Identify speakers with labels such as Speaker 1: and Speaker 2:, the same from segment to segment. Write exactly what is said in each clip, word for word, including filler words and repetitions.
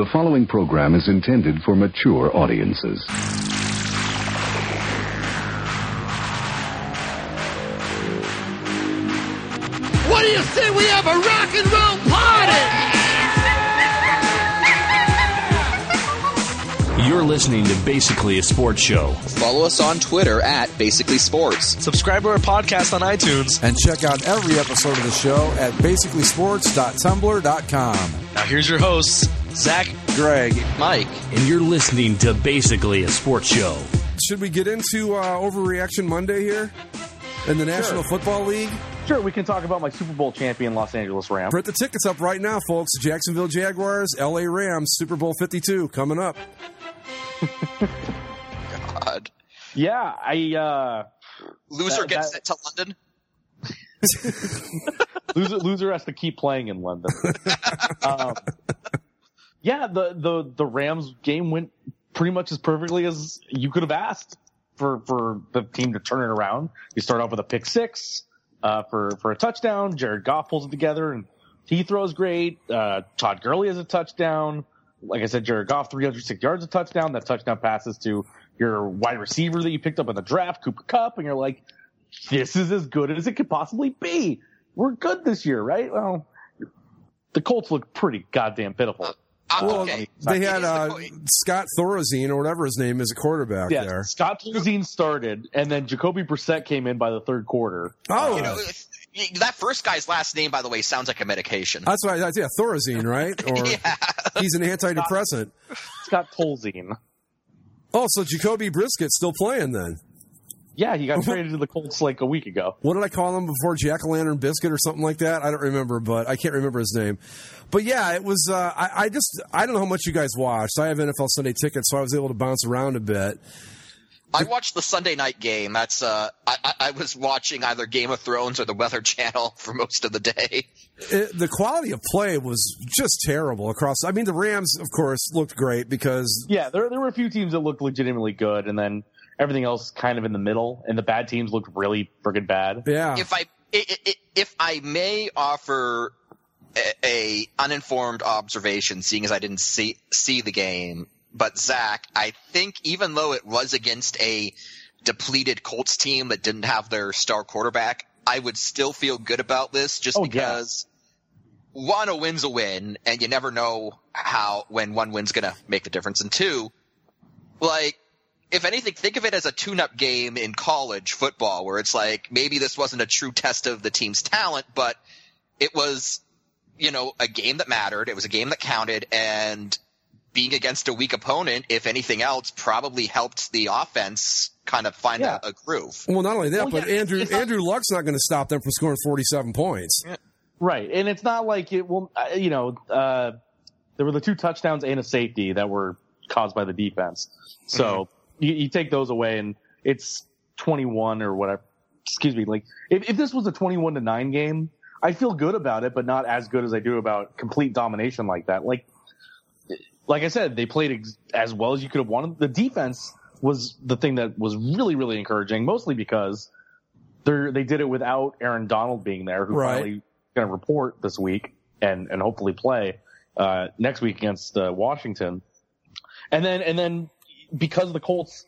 Speaker 1: The following program is intended for mature audiences.
Speaker 2: What do you say we have a rock and roll party?
Speaker 3: You're listening to Basically a Sports Show.
Speaker 4: Follow us on Twitter at Basically Sports.
Speaker 5: Subscribe to our podcast on iTunes.
Speaker 6: And check out every episode of the show at basically sports dot tumblr dot com.
Speaker 5: Now here's your hosts, Zach,
Speaker 6: Greg,
Speaker 4: Mike.
Speaker 3: And you're listening to Basically a Sports Show.
Speaker 6: Should we get into uh, Overreaction Monday here in the National
Speaker 7: Sure.
Speaker 6: Football League?
Speaker 7: Sure, we can talk about my Super Bowl champion Los Angeles Rams.
Speaker 6: Print the tickets up right now, folks. Jacksonville Jaguars, L A Rams, Super Bowl fifty-two coming up.
Speaker 4: God.
Speaker 7: Yeah, I uh
Speaker 4: Loser
Speaker 7: that,
Speaker 4: gets
Speaker 7: that,
Speaker 4: sent to London.
Speaker 7: loser, loser has to keep playing in London. um, yeah, the, the the Rams game went pretty much as perfectly as you could have asked for for the team to turn it around. You start off with a pick six uh, for for a touchdown. Jared Goff pulls it together and he throws great. Uh, Todd Gurley has a touchdown. Like I said, Jared Goff, three hundred six yards, a touchdown. That touchdown passes to your wide receiver that you picked up in the draft, Cooper Kupp, and you're like, this is as good as it could possibly be. We're good this year, right? Well, the Colts look pretty goddamn pitiful.
Speaker 4: Uh, uh,
Speaker 6: Well,
Speaker 4: okay.
Speaker 6: they had uh,
Speaker 4: the
Speaker 6: Scott Thorazine, or whatever his name is, a quarterback
Speaker 7: Yeah,
Speaker 6: there.
Speaker 7: Scott Tolzien started, and then Jacoby Brissett came in by the third quarter.
Speaker 6: Oh,
Speaker 4: You know, that first guy's last name, by the way, sounds like a medication.
Speaker 6: that's right. That's, yeah, Thorazine, right? Or
Speaker 4: Yeah.
Speaker 6: he's an antidepressant.
Speaker 7: Scott Tolzien.
Speaker 6: Oh, so Jacoby Briskett's still playing then.
Speaker 7: Yeah, he got traded to the Colts like a week ago.
Speaker 6: What did I call him before? Jack-o'-lantern Biscuit or something like that? I don't remember, but I can't remember his name. But yeah, it was, uh, I, I just, I don't know how much you guys watched. I have N F L Sunday tickets, so I was able to bounce around a bit.
Speaker 4: I watched the Sunday night game. That's uh, I, I, I was watching either Game of Thrones or the Weather Channel for most of the day.
Speaker 6: It, the quality of play was just terrible across. I mean, the Rams, of course, looked great because
Speaker 7: Yeah, there there were a few teams that looked legitimately good, and then everything else kind of in the middle, and the bad teams looked really friggin' bad.
Speaker 6: yeah,
Speaker 4: If I i- i- if I may offer a, a uninformed observation, seeing as I didn't see see the game. But Zach, I think even though it was against a depleted Colts team that didn't have their star quarterback, I would still feel good about this just
Speaker 7: Oh,
Speaker 4: because one, a win's a win, and you never know how when one win's going to make the difference. And two, like, if anything, think of it as a tune-up game in college football where it's like maybe this wasn't a true test of the team's talent, but it was, you know, a game that mattered. It was a game that counted, and being against a weak opponent, if anything else, probably helped the offense kind of find
Speaker 7: Yeah.
Speaker 4: a, a groove.
Speaker 6: well, not only that,
Speaker 7: Well,
Speaker 6: but
Speaker 7: yeah,
Speaker 6: Andrew
Speaker 7: it's not-
Speaker 6: Andrew Luck's not going to stop them from scoring forty-seven points.
Speaker 7: Right, and it's not like it will, uh, you know, uh, there were the two touchdowns and a safety that were caused by the defense. So
Speaker 6: Mm-hmm.
Speaker 7: you, you take those away, and it's twenty-one or whatever. Excuse me. Like, if, if this was a twenty-one to nine game, I feel good about it, but not as good as I do about complete domination like that. Like, like I said, they played ex- as well as you could have wanted. The defense was the thing that was really, really encouraging, mostly because they they did it without Aaron Donald being there, who
Speaker 6: Right.
Speaker 7: finally going to report this week and, and hopefully play uh, next week against uh, Washington. And then and then because the Colts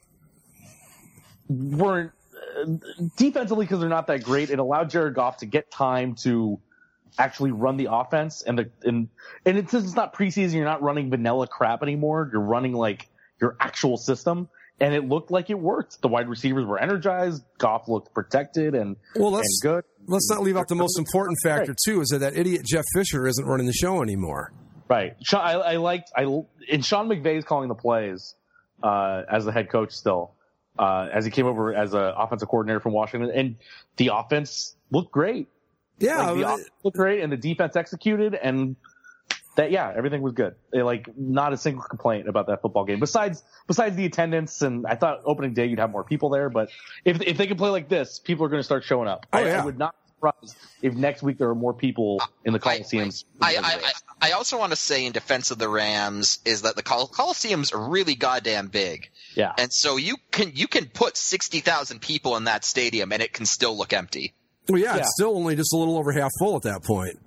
Speaker 7: weren't uh, defensively, because they're not that great, it allowed Jared Goff to get time to actually run the offense. And the and and it's, it's not preseason. You're not running vanilla crap anymore. You're running like your actual system. And it looked like it worked. The wide receivers were energized. Goff looked protected and,
Speaker 6: Well,
Speaker 7: and
Speaker 6: let's
Speaker 7: good.
Speaker 6: let's not leave out the most important factor too, is that that idiot Jeff Fisher isn't running the show anymore.
Speaker 7: Right. Sean, I, I liked, I, and Sean McVay's calling the plays, uh, as the head coach still, uh, as he came over as an offensive coordinator from Washington, and the offense looked great.
Speaker 6: Yeah,
Speaker 7: Like, the
Speaker 6: I-
Speaker 7: offense looked great, and the defense executed, and that, yeah, everything was good. They, like, not a single complaint about that football game. Besides, besides the attendance, and I thought opening day you'd have more people there, but if, if they can play like this, people are going to start showing up.
Speaker 6: Oh,
Speaker 7: I,
Speaker 6: yeah.
Speaker 7: I would not be surprised if next week there are more people in the Coliseums.
Speaker 4: I, I, I, I also want to say in defense of the Rams is that the Col- Coliseum's really goddamn big.
Speaker 7: Yeah.
Speaker 4: And so you can you can put sixty thousand people in that stadium and it can still look empty.
Speaker 6: well, yeah,
Speaker 7: Yeah.
Speaker 6: it's still only just a little over half full at that point.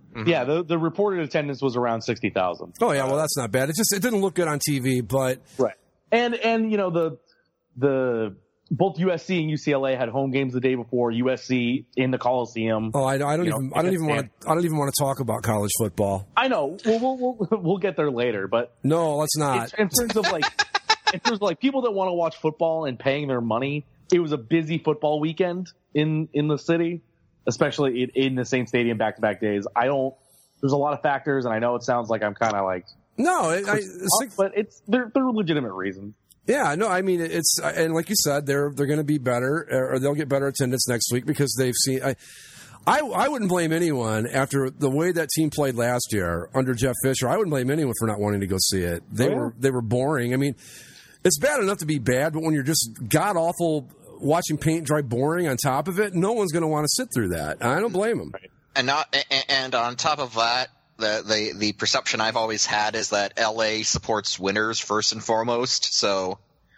Speaker 7: Mm-hmm. Yeah, the, the reported attendance was around sixty thousand.
Speaker 6: Oh yeah, well that's not bad. It just it didn't look good on T V, but
Speaker 7: right. And and you know the the both U S C and U C L A had home games the day before. U S C in the Coliseum.
Speaker 6: Oh, I, I don't even
Speaker 7: know,
Speaker 6: I don't even want to I don't even want to talk about college football.
Speaker 7: I know. We'll we'll we'll, we'll get there later, but
Speaker 6: no, let's not.
Speaker 7: In terms of like in terms of like people that want to watch football and paying their money, it was a busy football weekend in in the city, especially in, in the same stadium back to back days. I don't. There's a lot of factors, and I know it sounds like I'm kind of like
Speaker 6: no, it, I, it's
Speaker 7: up, but it's they're they're legitimate reasons.
Speaker 6: Yeah, no, I mean it's and like you said, they're they're going to be better, or they'll get better attendance next week because they've seen. I, I I wouldn't blame anyone after the way that team played last year under Jeff Fisher. I wouldn't blame anyone for not wanting to go see it. They oh, yeah. were they were boring. I mean, it's bad enough to be bad, but when you're just god awful watching paint dry boring on top of it, no one's going to want to sit through that. I don't blame them.
Speaker 4: Right. And not, and on top of that, the, the the perception I've always had is that L A supports winners first and foremost. So,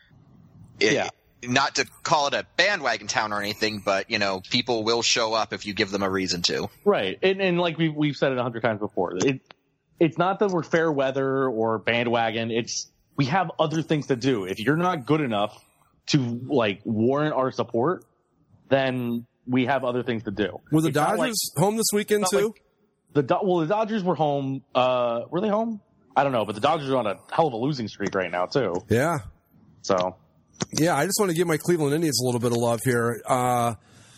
Speaker 4: it,
Speaker 7: yeah.
Speaker 4: not to call it a bandwagon town or anything, but you know, people will show up if you give them a reason to.
Speaker 7: Right, and, and like we've we've said it a hundred times before, it it's not that we're fair weather or bandwagon. It's we have other things to do. If you're not good enough to like warrant our support, then we have other things to do.
Speaker 6: Were the
Speaker 7: it's
Speaker 6: Dodgers
Speaker 7: like,
Speaker 6: home this weekend too?
Speaker 7: Like the Do- well, the Dodgers were home. Uh, were they home? I don't know, but the Dodgers are on a hell of a losing streak right now too.
Speaker 6: Yeah.
Speaker 7: So.
Speaker 6: Yeah, I just want to give my Cleveland Indians a little bit of love here. Uh,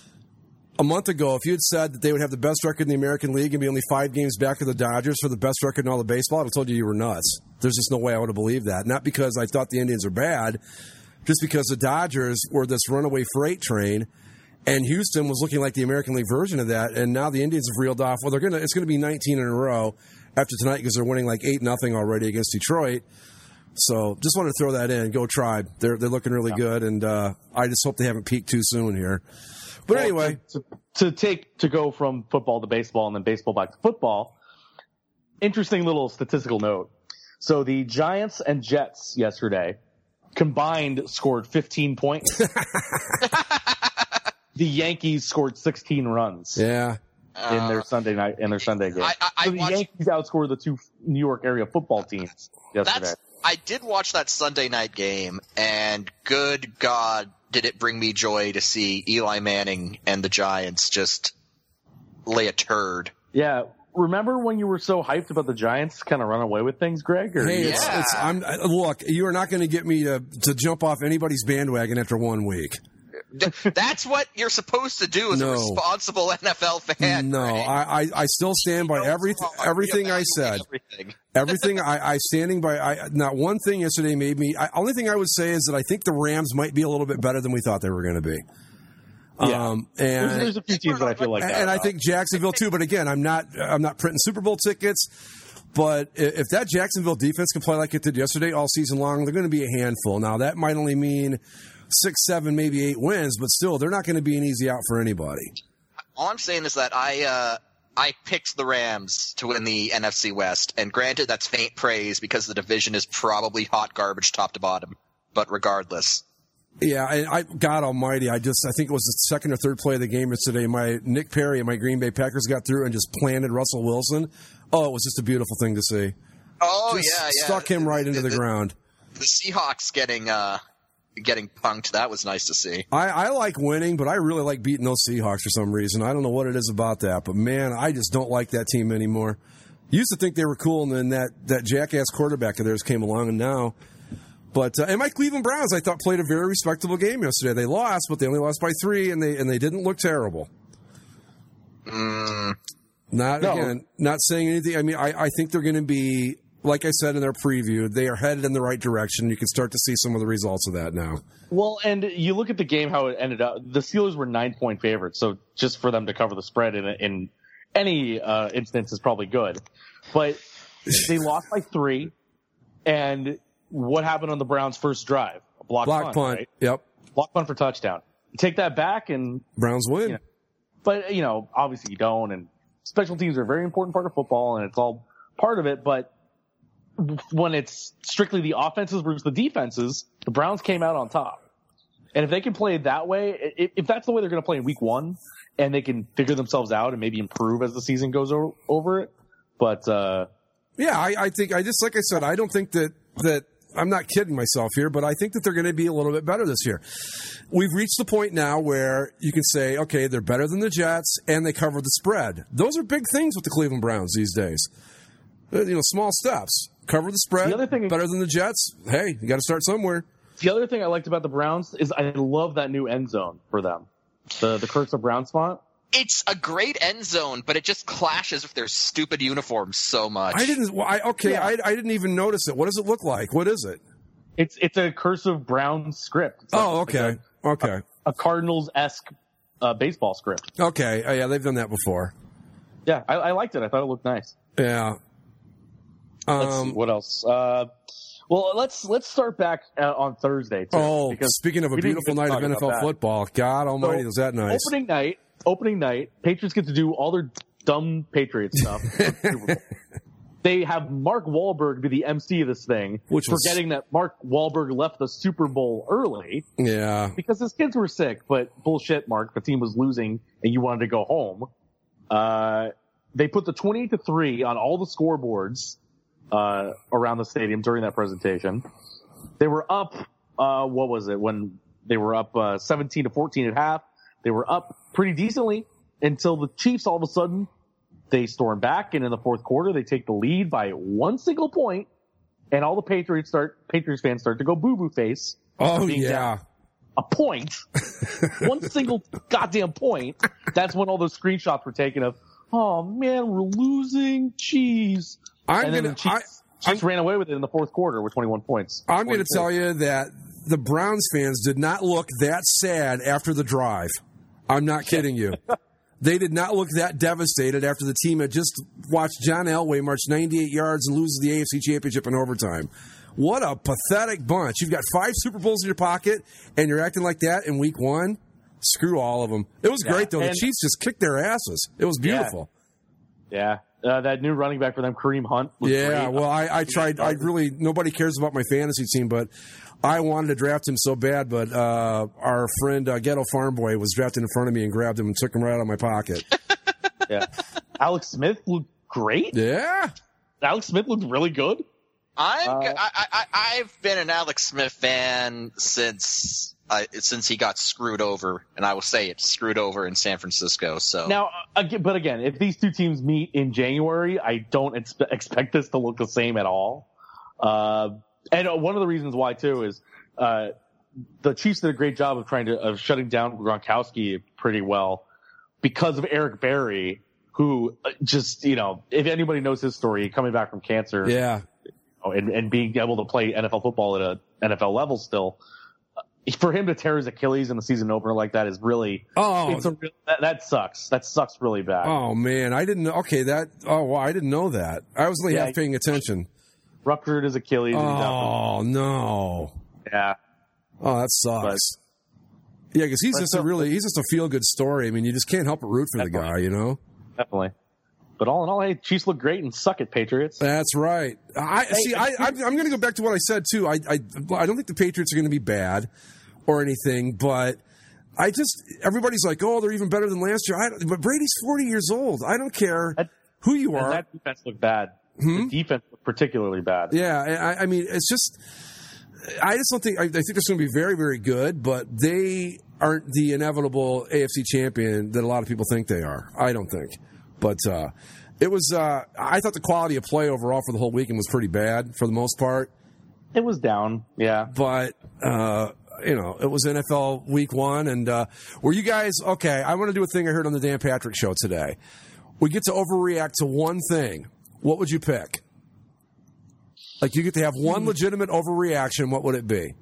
Speaker 6: a month ago, if you had said that they would have the best record in the American League and be only five games back of the Dodgers for the best record in all of baseball, I would have told you you were nuts. There's just no way I would have believed that. Not because I thought the Indians are bad, just because the Dodgers were this runaway freight train. And Houston was looking like the American League version of that, and now the Indians have reeled off. Well, they're gonna it's gonna be nineteen in a row after tonight because they're winning like eight nothing already against Detroit. So just wanted to throw that in. Go Tribe! They're they're looking really yeah. good, and uh, I just hope they haven't peaked too soon here. But well, anyway,
Speaker 7: to, to take to go from football to baseball and then baseball back to football. Interesting little statistical note. So the Giants and Jets yesterday combined scored fifteen points. The Yankees scored sixteen runs.
Speaker 6: Yeah,
Speaker 7: in their uh, Sunday night in their Sunday game. I, I, I so the watched, Yankees outscored the two New York area football teams yesterday.
Speaker 4: That's, I did watch that Sunday night game, and good God, did it bring me joy to see Eli Manning and the Giants just lay a turd.
Speaker 7: Yeah. Remember when you were so hyped about the Giants kind of run away with things, Greg? Or,
Speaker 6: hey,
Speaker 7: yeah.
Speaker 6: it's, it's, I'm, look, you are not going to get me to, to jump off anybody's bandwagon after one week.
Speaker 4: That's what you're supposed to do as
Speaker 6: no.
Speaker 4: a responsible N F L fan.
Speaker 6: No,
Speaker 4: right?
Speaker 6: I, I, I still stand by everything. Everything I said.
Speaker 4: Everything.
Speaker 6: everything I, I standing by. I, not one thing yesterday made me. I, only thing I would say is that I think the Rams might be a little bit better than we thought they were going to be.
Speaker 7: Yeah.
Speaker 6: Um, and
Speaker 7: there's, there's a few teams that I feel like that.
Speaker 6: And I think Jacksonville too. But again, I'm not. I'm not printing Super Bowl tickets. But if that Jacksonville defense can play like it did yesterday all season long, they're going to be a handful. Now that might only mean six, seven, maybe eight wins, but still, they're not going to be an easy out for anybody.
Speaker 4: All I'm saying is that I uh, I picked the Rams to win the N F C West, and granted, that's faint praise because the division is probably hot garbage top to bottom. But regardless,
Speaker 6: yeah, I, I God Almighty, I just I think it was the second or third play of the game yesterday. My Nick Perry and my Green Bay Packers got through and just planted Russell Wilson. Oh, it was just a beautiful thing to see.
Speaker 4: Oh
Speaker 6: just
Speaker 4: yeah, yeah,
Speaker 6: stuck him right into the, the ground.
Speaker 4: The Seahawks getting. Uh, Getting punked, that was nice to see.
Speaker 6: I, I like winning, but I really like beating those Seahawks for some reason. I don't know what it is about that, but man, I just don't like that team anymore. Used to think they were cool, and then that, that jackass quarterback of theirs came along, and now. But uh, and my Cleveland Browns, I thought, played a very respectable game yesterday. They lost, but they only lost by three, and they and they didn't look terrible.
Speaker 4: Mm.
Speaker 6: Not
Speaker 7: no.
Speaker 6: again, not saying anything. I mean, I, I think they're going to be. Like I said in their preview, they are headed in the right direction. You can start to see some of the results of that now.
Speaker 7: Well, and you look at the game, how it ended up. The Steelers were nine-point favorites, so just for them to cover the spread in, in any uh, instance is probably good. But they lost by three, and what happened on the Browns' first drive? A block,
Speaker 6: block
Speaker 7: punt,
Speaker 6: punt.
Speaker 7: Right?
Speaker 6: Yep.
Speaker 7: Block punt for touchdown. You take that back, and
Speaker 6: Browns win.
Speaker 7: You know, but, you know, obviously you don't, and special teams are a very important part of football, and it's all part of it, but when it's strictly the offenses versus the defenses, the Browns came out on top. And if they can play that way, if, if that's the way they're going to play in week one, and they can figure themselves out and maybe improve as the season goes o- over it. But, uh,
Speaker 6: yeah, I, I think, I just, like I said, I don't think that, that, I'm not kidding myself here, but I think that they're going to be a little bit better this year. We've reached the point now where you can say, okay, they're better than the Jets, and they cover the spread. Those are big things with the Cleveland Browns these days. You know, small steps. Cover the spread,
Speaker 7: the other thing,
Speaker 6: better than the Jets. Hey, you got to start somewhere.
Speaker 7: The other thing I liked about the Browns is I love that new end zone for them. The the Curse of Brown spot.
Speaker 4: It's a great end zone, but it just clashes with their stupid uniforms so much.
Speaker 6: I didn't. Well, I, okay,
Speaker 7: Yeah.
Speaker 6: I, I didn't even notice it. What does it look like? What is it?
Speaker 7: It's it's a Curse of Brown script. It's
Speaker 6: Oh,
Speaker 7: like
Speaker 6: okay,
Speaker 7: a,
Speaker 6: okay,
Speaker 7: a, a Cardinals esque uh, baseball script.
Speaker 6: okay. Oh, yeah, they've done that before.
Speaker 7: Yeah, I, I liked it. I thought it looked nice.
Speaker 6: Yeah.
Speaker 7: Let's see,
Speaker 6: Um,
Speaker 7: what else? Uh, well, let's let's start back uh, on Thursday. Too,
Speaker 6: oh,
Speaker 7: because
Speaker 6: speaking of a
Speaker 7: we didn't
Speaker 6: beautiful
Speaker 7: even
Speaker 6: night of
Speaker 7: talk
Speaker 6: N F L
Speaker 7: about that.
Speaker 6: football, God Almighty,
Speaker 7: So,
Speaker 6: was that nice?
Speaker 7: Opening night, opening night, Patriots get to do all their dumb Patriot stuff. They have Mark Wahlberg be the M C of this thing,
Speaker 6: Which was-
Speaker 7: forgetting that Mark Wahlberg left the Super Bowl early
Speaker 6: Yeah.
Speaker 7: because his kids were sick. But bullshit, Mark, the team was losing and you wanted to go home. Uh, they put the twenty-eight to three on all the scoreboards uh, around the stadium during that presentation. They were up, uh, what was it, when they were up uh, seventeen to fourteen at half. They were up pretty decently until the Chiefs all of a sudden, they storm back, and in the fourth quarter, they take the lead by one single point, and all the Patriots start, Patriots fans start to go boo-boo face.
Speaker 6: Oh,
Speaker 7: for being
Speaker 6: yeah.
Speaker 7: down a point, one single goddamn point. That's when all those screenshots were taken of, oh man, we're losing, jeez.
Speaker 6: I'm
Speaker 7: And then
Speaker 6: gonna.
Speaker 7: the Chiefs,
Speaker 6: I,
Speaker 7: Chiefs ran away with it in the fourth quarter with twenty-one points.
Speaker 6: I'm going to tell you that the Browns fans did not look that sad after the drive. I'm not kidding you. They did not look that devastated after the team had just watched John Elway march ninety-eight yards and lose the A F C Championship in overtime. What a pathetic bunch. You've got five Super Bowls in your pocket, and you're acting like that in week one? Screw all of them. It was
Speaker 7: Yeah,
Speaker 6: great, though. The
Speaker 7: and-
Speaker 6: Chiefs just kicked their asses. It was beautiful.
Speaker 7: Yeah. Uh, that new running back for them, Kareem Hunt, was
Speaker 6: Yeah,
Speaker 7: great.
Speaker 6: well, I, I tried. I really nobody cares about my fantasy team, but I wanted to draft him so bad. But uh, our friend uh, Ghetto Farm Boy was drafted in front of me and grabbed him and took him right out of my pocket.
Speaker 7: Yeah. Alex Smith looked great.
Speaker 6: Yeah,
Speaker 7: Alex Smith looked really good.
Speaker 4: I'm,
Speaker 7: Uh,
Speaker 4: I, I, I've been an Alex Smith fan since uh, since he got screwed over, and I will say it, screwed over in San Francisco. So
Speaker 7: Now, uh, again, but again, if these two teams meet in January, I don't expe- expect this to look the same at all. Uh, and uh, one of the reasons why too is uh, the Chiefs did a great job of trying to of shutting down Gronkowski pretty well because of Eric Berry, who uh, just you know, if anybody knows his story, coming back from cancer,
Speaker 6: yeah.
Speaker 7: and, and being able to play N F L football at a N F L level still. For him to tear his Achilles in the season opener like that is really,
Speaker 6: Oh.
Speaker 7: it's a, real- that, that sucks. That sucks really bad.
Speaker 6: Oh man, I didn't know. Okay, that. Oh, wow, I didn't know that. I was only
Speaker 7: Yeah,
Speaker 6: half paying attention.
Speaker 7: Ruptured his Achilles. and he's out
Speaker 6: Oh no.
Speaker 7: for- yeah.
Speaker 6: Oh, that sucks. Yeah, because he's
Speaker 7: but
Speaker 6: just a
Speaker 7: so-
Speaker 6: really he's just a feel good story. I mean, you just can't help but root for the guy, you know.
Speaker 7: Definitely. But all in all, hey, Chiefs look great and suck it, Patriots.
Speaker 6: That's right. I see. I, I, I'm going to go back to what I said too. I, I, I don't think the Patriots are going to be bad or anything, but I just everybody's like, oh, they're even better than last year. I, but Brady's forty years old. I don't care
Speaker 7: That-
Speaker 6: who you
Speaker 7: And
Speaker 6: are.
Speaker 7: that defense looked bad.
Speaker 6: Hmm?
Speaker 7: The defense looked particularly bad.
Speaker 6: Yeah, I, I mean, it's just. I just don't think. I, I think they're going to be very, very good, but they aren't the inevitable A F C champion that a lot of people think they are. I don't think, but uh, it was. Uh, I thought the quality of play overall for the whole weekend was pretty bad for the most part.
Speaker 7: It was down. Yeah.
Speaker 6: But uh, you know, it was N F L Week One, and uh, were you guys okay? I want to do a thing I heard on the Dan Patrick Show today. We get to overreact to one thing. What would you pick? Like, you get to have one legitimate overreaction. What would it be?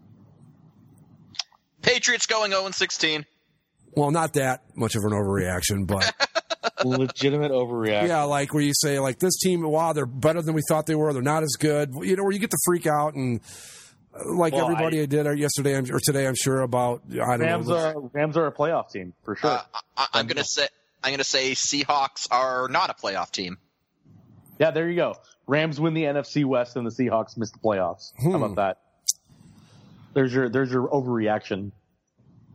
Speaker 4: Patriots going oh and sixteen.
Speaker 6: Well, not that much of an overreaction, but
Speaker 7: Legitimate overreaction.
Speaker 6: yeah, like where you say, like, this team, wow, they're better than we thought they were. They're not as good. You know, where you get to freak out and uh, like
Speaker 7: Well,
Speaker 6: everybody
Speaker 7: I-
Speaker 6: I did yesterday I'm- or today, I'm sure about. I don't
Speaker 7: Rams
Speaker 6: know.
Speaker 7: are Rams are a playoff team for sure.
Speaker 4: Uh, I, I'm gonna say I'm gonna say Seahawks are not a playoff team.
Speaker 7: Yeah, there you go. Rams win the N F C West and the Seahawks miss the playoffs.
Speaker 6: Hmm.
Speaker 7: How about that? There's your there's your overreaction.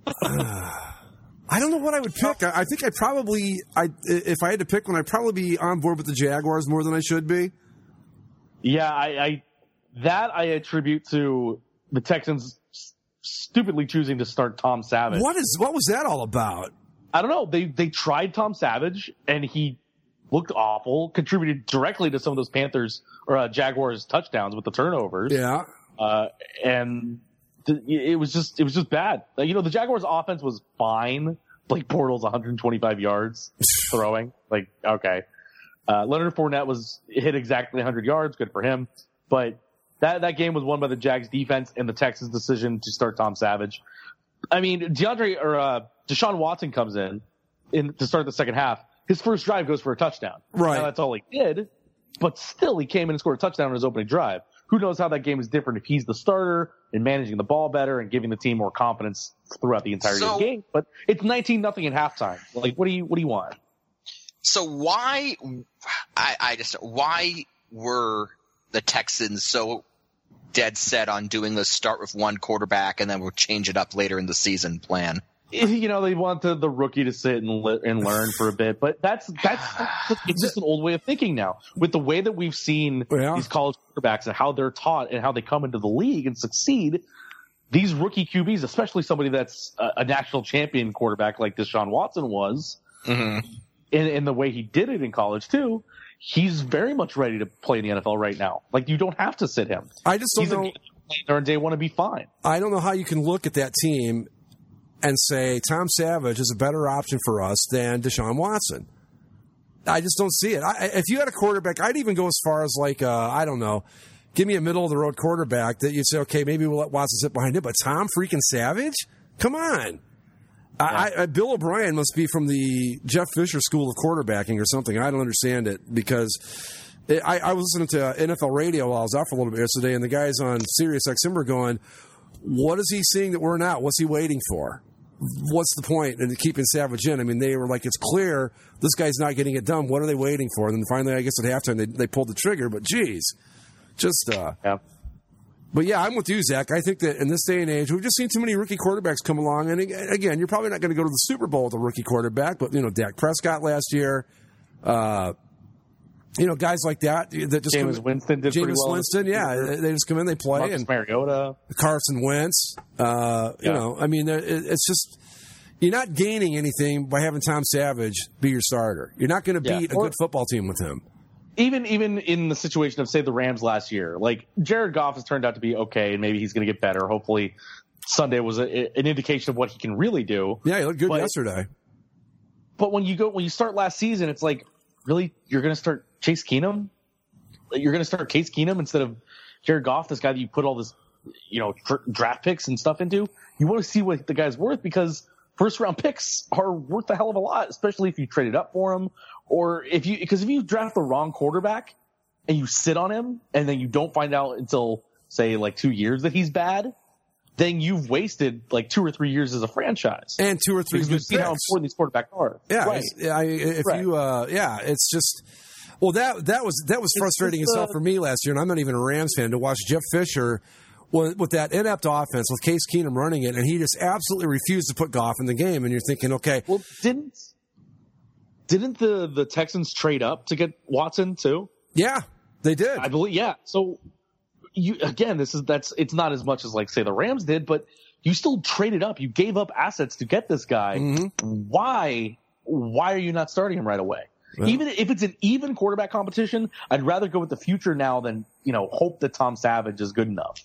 Speaker 6: Uh, I don't know what I would pick. I, I think I'd probably, I if I had to pick one, I'd probably be on board with the Jaguars more than I should be.
Speaker 7: Yeah, I, I that I attribute to the Texans stupidly choosing to start Tom Savage.
Speaker 6: What is what was that all about?
Speaker 7: I don't know. They they tried Tom Savage and he looked awful. Contributed directly to some of those Panthers or uh, Jaguars touchdowns with the turnovers.
Speaker 6: Yeah,
Speaker 7: uh, and th- it was just it was just bad. Like, you know, the Jaguars' offense was fine. Blake Bortles one hundred twenty-five yards throwing. Like, okay. Uh, Leonard Fournette was hit exactly one hundred yards. Good for him. But that, that game was won by the Jags defense and the Texans' decision to start Tom Savage. I mean, DeAndre or uh, Deshaun Watson comes in, in to start the second half. His first drive goes for a touchdown.
Speaker 6: Right.
Speaker 7: Now, that's all he did. But still, he came in and scored a touchdown on his opening drive. Who knows how that game is different if he's the starter and managing the ball better and giving the team more confidence throughout the entirety
Speaker 4: so,
Speaker 7: of the game. But it's nineteen nothing at halftime. Like, what do you what do you want?
Speaker 4: So why, I, I just, why were the Texans so dead set on doing this start with one quarterback and then we'll change it up later in the season plan?
Speaker 7: You know, they want the, the rookie to sit and li- and learn for a bit, but that's that's it's just an old way of thinking now. With the way that we've seen
Speaker 6: yeah.
Speaker 7: these college quarterbacks and how they're taught and how they come into the league and succeed, these rookie Q Bs, especially somebody that's a, a national champion quarterback like Deshaun Watson was,
Speaker 4: mm-hmm.
Speaker 7: in, in the way he did it in college too, he's very much ready to play in the N F L right now. Like, you don't have to sit him.
Speaker 6: I just don't
Speaker 7: he's
Speaker 6: know.
Speaker 7: A there and day one to be fine.
Speaker 6: I don't know how you can look at that team and say Tom Savage is a better option for us than Deshaun Watson. I just don't see it. I, if you had a quarterback, I'd even go as far as like, uh, I don't know, give me a middle-of-the-road quarterback that you'd say, okay, maybe we'll let Watson sit behind him, but Tom freaking Savage? Come on. Yeah. I, I, Bill O'Brien must be from the Jeff Fisher School of Quarterbacking or something. I don't understand it because it, I, I was listening to N F L radio while I was out for a little bit yesterday, and the guys on Sirius X M were going, what is he seeing that we're not? What's he waiting for? What's the point in keeping Savage in? I mean, they were like, it's clear this guy's not getting it done. What are they waiting for? And then finally, I guess at halftime, they, they pulled the trigger. But, geez, just uh, –
Speaker 7: yeah.
Speaker 6: But, yeah, I'm with you, Zach. I think that in this day and age, we've just seen too many rookie quarterbacks come along. And, again, you're probably not going to go to the Super Bowl with a rookie quarterback. But, you know, Dak Prescott last year, uh, you know, guys like that. that just
Speaker 7: Jameis
Speaker 6: come,
Speaker 7: Winston did
Speaker 6: Jameis
Speaker 7: pretty well.
Speaker 6: Winston, yeah. They just come in, they play.
Speaker 7: Marcus
Speaker 6: and
Speaker 7: Mariota.
Speaker 6: Carson Wentz. Uh,
Speaker 7: yeah.
Speaker 6: You know, I mean, it's just – you're not gaining anything by having Tom Savage be your starter. You're not going to beat yeah. a
Speaker 7: or,
Speaker 6: good football team with him.
Speaker 7: Even even in the situation of, say, the Rams last year, like Jared Goff has turned out to be okay, and maybe he's going to get better. Hopefully, Sunday was a, an indication of what he can really do.
Speaker 6: Yeah, he looked good
Speaker 7: but,
Speaker 6: yesterday.
Speaker 7: But when you go when you start last season, it's like, really, you're going to start Chase Keenum? You're going to start Case Keenum instead of Jared Goff, this guy that you put all this, you know, draft picks and stuff into? You want to see what the guy's worth because first round picks are worth a hell of a lot, especially if you traded up for them, or if you because if you draft the wrong quarterback and you sit on him and then you don't find out until say like two years that he's bad, then you've wasted like two or three years as a franchise
Speaker 6: and two or three
Speaker 7: because
Speaker 6: good
Speaker 7: you see how important these quarterbacks are.
Speaker 6: Yeah,
Speaker 7: right.
Speaker 6: I, if
Speaker 7: right.
Speaker 6: you, uh, yeah, it's just. Well, that that was that was frustrating itself uh, for me last year, and I'm not even a Rams fan to watch Jeff Fisher. With, with that inept offense, with Case Keenum running it, and he just absolutely refused to put Goff in the game. And you're thinking, okay,
Speaker 7: well, didn't didn't the, the Texans trade up to get Watson too?
Speaker 6: Yeah, they did.
Speaker 7: I believe. Yeah. So you again, this is that's it's not as much as like say the Rams did, but you still traded up. You gave up assets to get this guy.
Speaker 6: Mm-hmm.
Speaker 7: Why? Why are you not starting him right away? Well, even if it's an even quarterback competition, I'd rather go with the future now than you know hope that Tom Savage is good enough.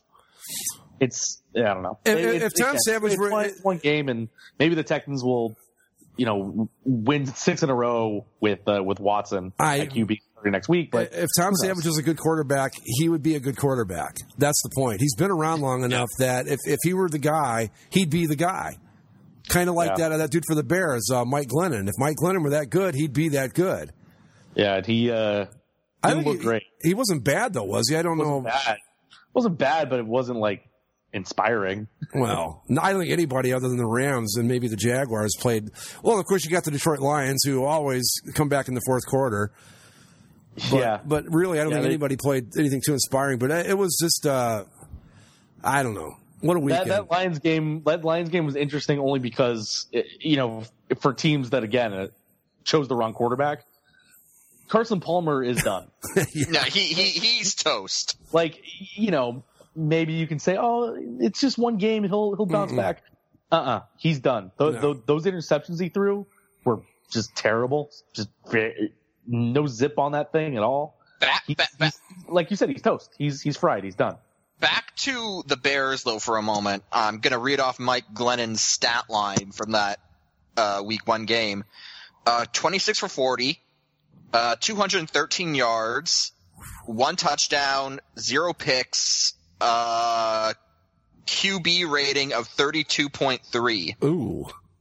Speaker 7: It's I don't know.
Speaker 6: If,
Speaker 7: it,
Speaker 6: if Tom
Speaker 7: it,
Speaker 6: Savage
Speaker 7: it's
Speaker 6: were
Speaker 7: one, one game, and maybe the Texans will, you know, win six in a row with uh, with Watson
Speaker 6: I,
Speaker 7: at Q B next week. But
Speaker 6: if Tom Savage was a good quarterback, he would be a good quarterback. That's the point. He's been around long enough yeah. that if, if he were the guy, he'd be the guy. Kind of like yeah. that that dude for the Bears, uh, Mike Glennon. If Mike Glennon were that good, he'd be that good.
Speaker 7: Yeah, he uh, didn't look
Speaker 6: he,
Speaker 7: great.
Speaker 6: He wasn't bad though, was he? I don't
Speaker 7: wasn't
Speaker 6: know.
Speaker 7: Bad. Wasn't bad, but it wasn't like inspiring.
Speaker 6: Well, I don't think anybody other than the Rams and maybe the Jaguars played. Well, of course, you got the Detroit Lions, who always come back in the fourth quarter. But,
Speaker 7: yeah,
Speaker 6: but really, I don't
Speaker 7: yeah,
Speaker 6: think
Speaker 7: they,
Speaker 6: anybody played anything too inspiring. But it was just, uh, I don't know. What a weekend.
Speaker 7: That, that Lions game, that Lions game was interesting only because, it, you know, for teams that, again, uh, chose the wrong quarterback, Carson Palmer is done.
Speaker 4: yeah. No, he, he, he's toast.
Speaker 7: Like, you know, maybe you can say, oh, it's just one game. He'll, he'll bounce Mm-mm. back. Uh-uh. He's done. Th- no. th- those interceptions he threw were just terrible. Just very, no zip on that thing at all.
Speaker 4: Back,
Speaker 7: he,
Speaker 4: back, back.
Speaker 7: Like you said, he's toast. He's, he's fried. He's done.
Speaker 4: Back to the Bears, though, for a moment. I'm going to read off Mike Glennon's stat line from that uh, week one game. Uh, twenty-six for forty, uh, two hundred thirteen yards, one touchdown, zero picks, uh, Q B rating of thirty-two point three.
Speaker 6: Ooh.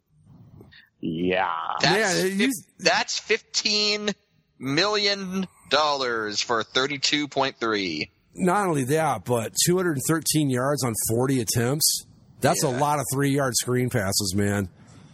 Speaker 7: Yeah.
Speaker 4: That's,
Speaker 6: yeah, you...
Speaker 4: that's fifteen million dollars for thirty-two point three.
Speaker 6: Not only that, but two hundred thirteen yards on forty attempts. That's yeah. a lot of three-yard screen passes, man.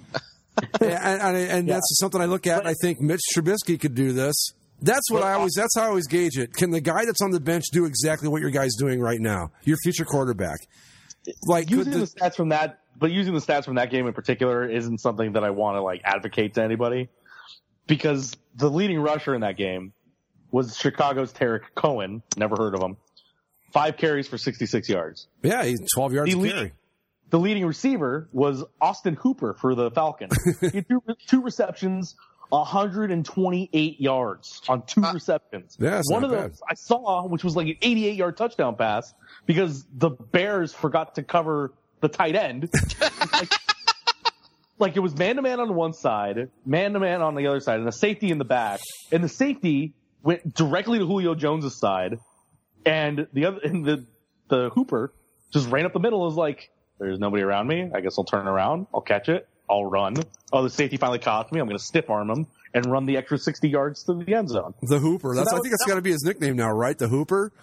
Speaker 6: and and, and yeah. that's something I look at, and I think Mitch Trubisky could do this. That's what I always. That's how I always gauge it. Can the guy that's on the bench do exactly what your guy's doing right now? Your future quarterback. Like
Speaker 7: using
Speaker 6: the,
Speaker 7: the stats from that, but using the stats from that game in particular isn't something that I want to like advocate to anybody, because the leading rusher in that game was Chicago's Tarek Cohen. Never heard of him. Five carries for sixty-six yards.
Speaker 6: Yeah, he's twelve yards
Speaker 7: the
Speaker 6: a
Speaker 7: lead,
Speaker 6: carry.
Speaker 7: The leading receiver was Austin Hooper for the Falcons. He had two, two receptions, one hundred twenty-eight yards on two uh, receptions.
Speaker 6: Yeah, that's
Speaker 7: One
Speaker 6: not
Speaker 7: of
Speaker 6: bad.
Speaker 7: those I saw, which was like an eighty-eight-yard touchdown pass, because the Bears forgot to cover the tight end. like, like it was man-to-man on one side, man-to-man on the other side, and a safety in the back. And the safety went directly to Julio Jones' side. And the other, and the, the Hooper just ran up the middle and was like, there's nobody around me. I guess I'll turn around. I'll catch it. I'll run. Oh, the safety finally caught me. I'm going to stiff arm him and run the extra sixty yards to the end zone.
Speaker 6: The Hooper. That's,
Speaker 7: so that
Speaker 6: I
Speaker 7: was,
Speaker 6: think that's got to be his nickname now, right? The Hooper?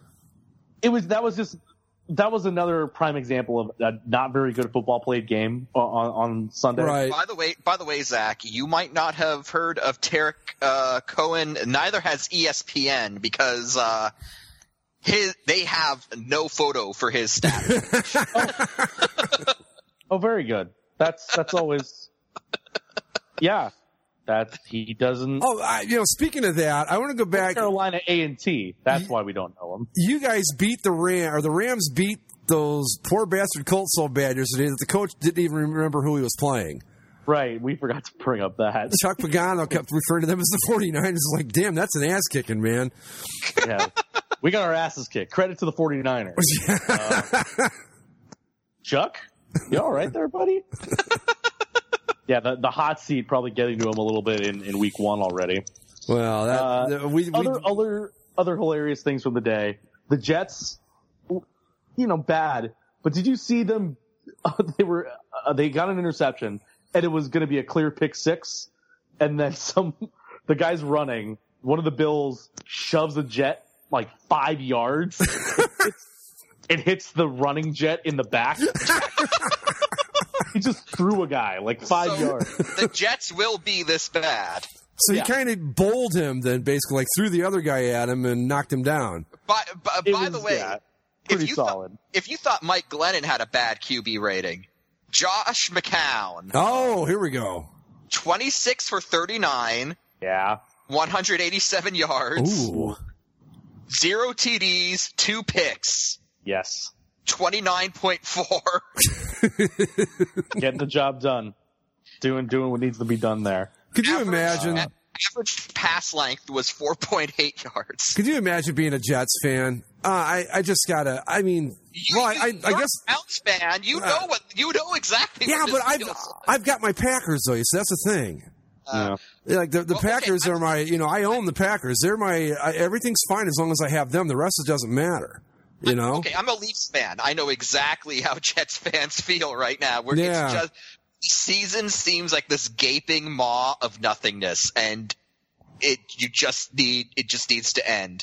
Speaker 7: It was, that was just, that was another prime example of a not very good football played game on, on Sunday.
Speaker 6: Right.
Speaker 4: By the way, by the way, Zach, you might not have heard of Tarek uh, Cohen. Neither has E S P N, because uh, his they have no photo for his stats.
Speaker 7: oh. oh, very good. That's that's always yeah. That he doesn't.
Speaker 6: Oh, I, you know, speaking of that, I want to go back.
Speaker 7: Carolina A and T. That's you, why we don't know him.
Speaker 6: You guys beat the Ram, or the Rams beat those poor bastard Colts so bad yesterday that the coach didn't even remember who he was playing.
Speaker 7: Right, we forgot to bring up that.
Speaker 6: Chuck Pagano kept referring to them as the forty-niners. Like, damn, that's an ass kicking, man.
Speaker 7: Yeah, we got our asses kicked. Credit to the forty-niners. uh, Chuck, you all right there, buddy? Yeah, the, the hot seat probably getting to him a little bit in, in week one already.
Speaker 6: Well, that,
Speaker 7: uh,
Speaker 6: the, we, we
Speaker 7: other other other hilarious things from the day. The Jets, you know, bad. But did you see them? Uh, they were uh, they got an interception, and it was going to be a clear pick six, and then some the guy's running. One of the Bills shoves a jet like five yards. it, hits, it hits the running jet in the back. He just threw a guy like five
Speaker 4: so
Speaker 7: yards.
Speaker 4: The Jets will be this bad.
Speaker 6: So he
Speaker 7: yeah.
Speaker 6: kind of bowled him then, basically, like threw the other guy at him and knocked him down.
Speaker 4: By, by, by
Speaker 7: was,
Speaker 4: the way,
Speaker 7: yeah, pretty
Speaker 4: if you
Speaker 7: solid.
Speaker 4: Thought, if you thought Mike Glennon had a bad Q B rating, Josh McCown.
Speaker 6: Oh, here we go.
Speaker 4: twenty-six for thirty-nine.
Speaker 7: Yeah.
Speaker 4: one hundred eighty-seven yards.
Speaker 6: Ooh.
Speaker 4: Zero T Ds, two picks.
Speaker 7: Yes.
Speaker 4: twenty-nine point four.
Speaker 7: Getting the job done. Doing doing what needs to be done there.
Speaker 6: Could you
Speaker 4: average,
Speaker 6: imagine?
Speaker 4: Uh, average pass length was four point eight yards.
Speaker 6: Could you imagine being a Jets fan? Uh, I, I just gotta. I mean,
Speaker 4: you,
Speaker 6: well, I, I, I guess.
Speaker 4: A Browns fan, you know what? You know exactly.
Speaker 6: Yeah,
Speaker 4: what
Speaker 6: but I've
Speaker 4: like.
Speaker 6: I've got my Packers though. So that's the thing.
Speaker 4: Uh,
Speaker 7: yeah.
Speaker 6: Like the, the
Speaker 4: well,
Speaker 6: Packers
Speaker 4: okay,
Speaker 6: are my. You know, I own the Packers. They're my. I, everything's fine as long as I have them. The rest it doesn't matter. You know.
Speaker 4: Okay, I'm a Leafs fan. I know exactly how Jets fans feel right now. Where
Speaker 6: yeah.
Speaker 4: it's just season seems like this gaping maw of nothingness, and it you just need it just needs to end.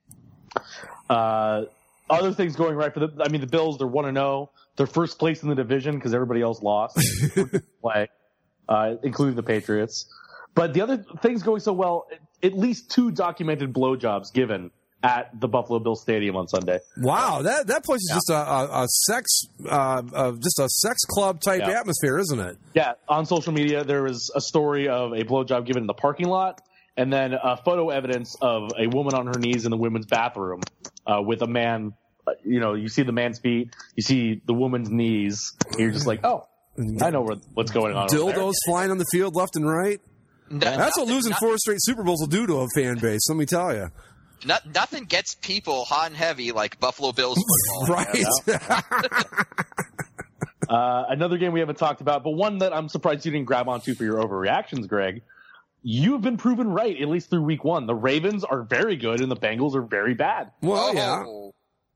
Speaker 7: Uh, other things going right for the. I mean, the Bills. They're one and zero. They're first place in the division because everybody else lost. Play, uh, including the Patriots. But the other things going so well. At least two documented blowjobs given at the Buffalo Bills Stadium on Sunday.
Speaker 6: Wow, that that place is yeah. just a, a, a sex, uh, uh, just a sex club type yeah. atmosphere, isn't it?
Speaker 7: Yeah. On social media, there was a story of a blowjob given in the parking lot, and then uh, photo evidence of a woman on her knees in the women's bathroom uh, with a man. Uh, you know, you see the man's feet, you see the woman's knees, and you're just like, oh, I know what, what's going on.
Speaker 6: Dildos flying on the field left and right.
Speaker 4: No,
Speaker 6: That's
Speaker 4: nothing,
Speaker 6: what losing
Speaker 4: nothing,
Speaker 6: four straight Super Bowls will do to a fan base. Let me tell you.
Speaker 4: Not, nothing gets people hot and heavy like Buffalo Bills football.
Speaker 6: Right.
Speaker 7: uh, another game we haven't talked about, but one that I'm surprised you didn't grab onto for your overreactions, Greg. You've been proven right, at least through week one. The Ravens are very good, and the Bengals are very bad.
Speaker 6: Well,
Speaker 4: oh.
Speaker 6: yeah.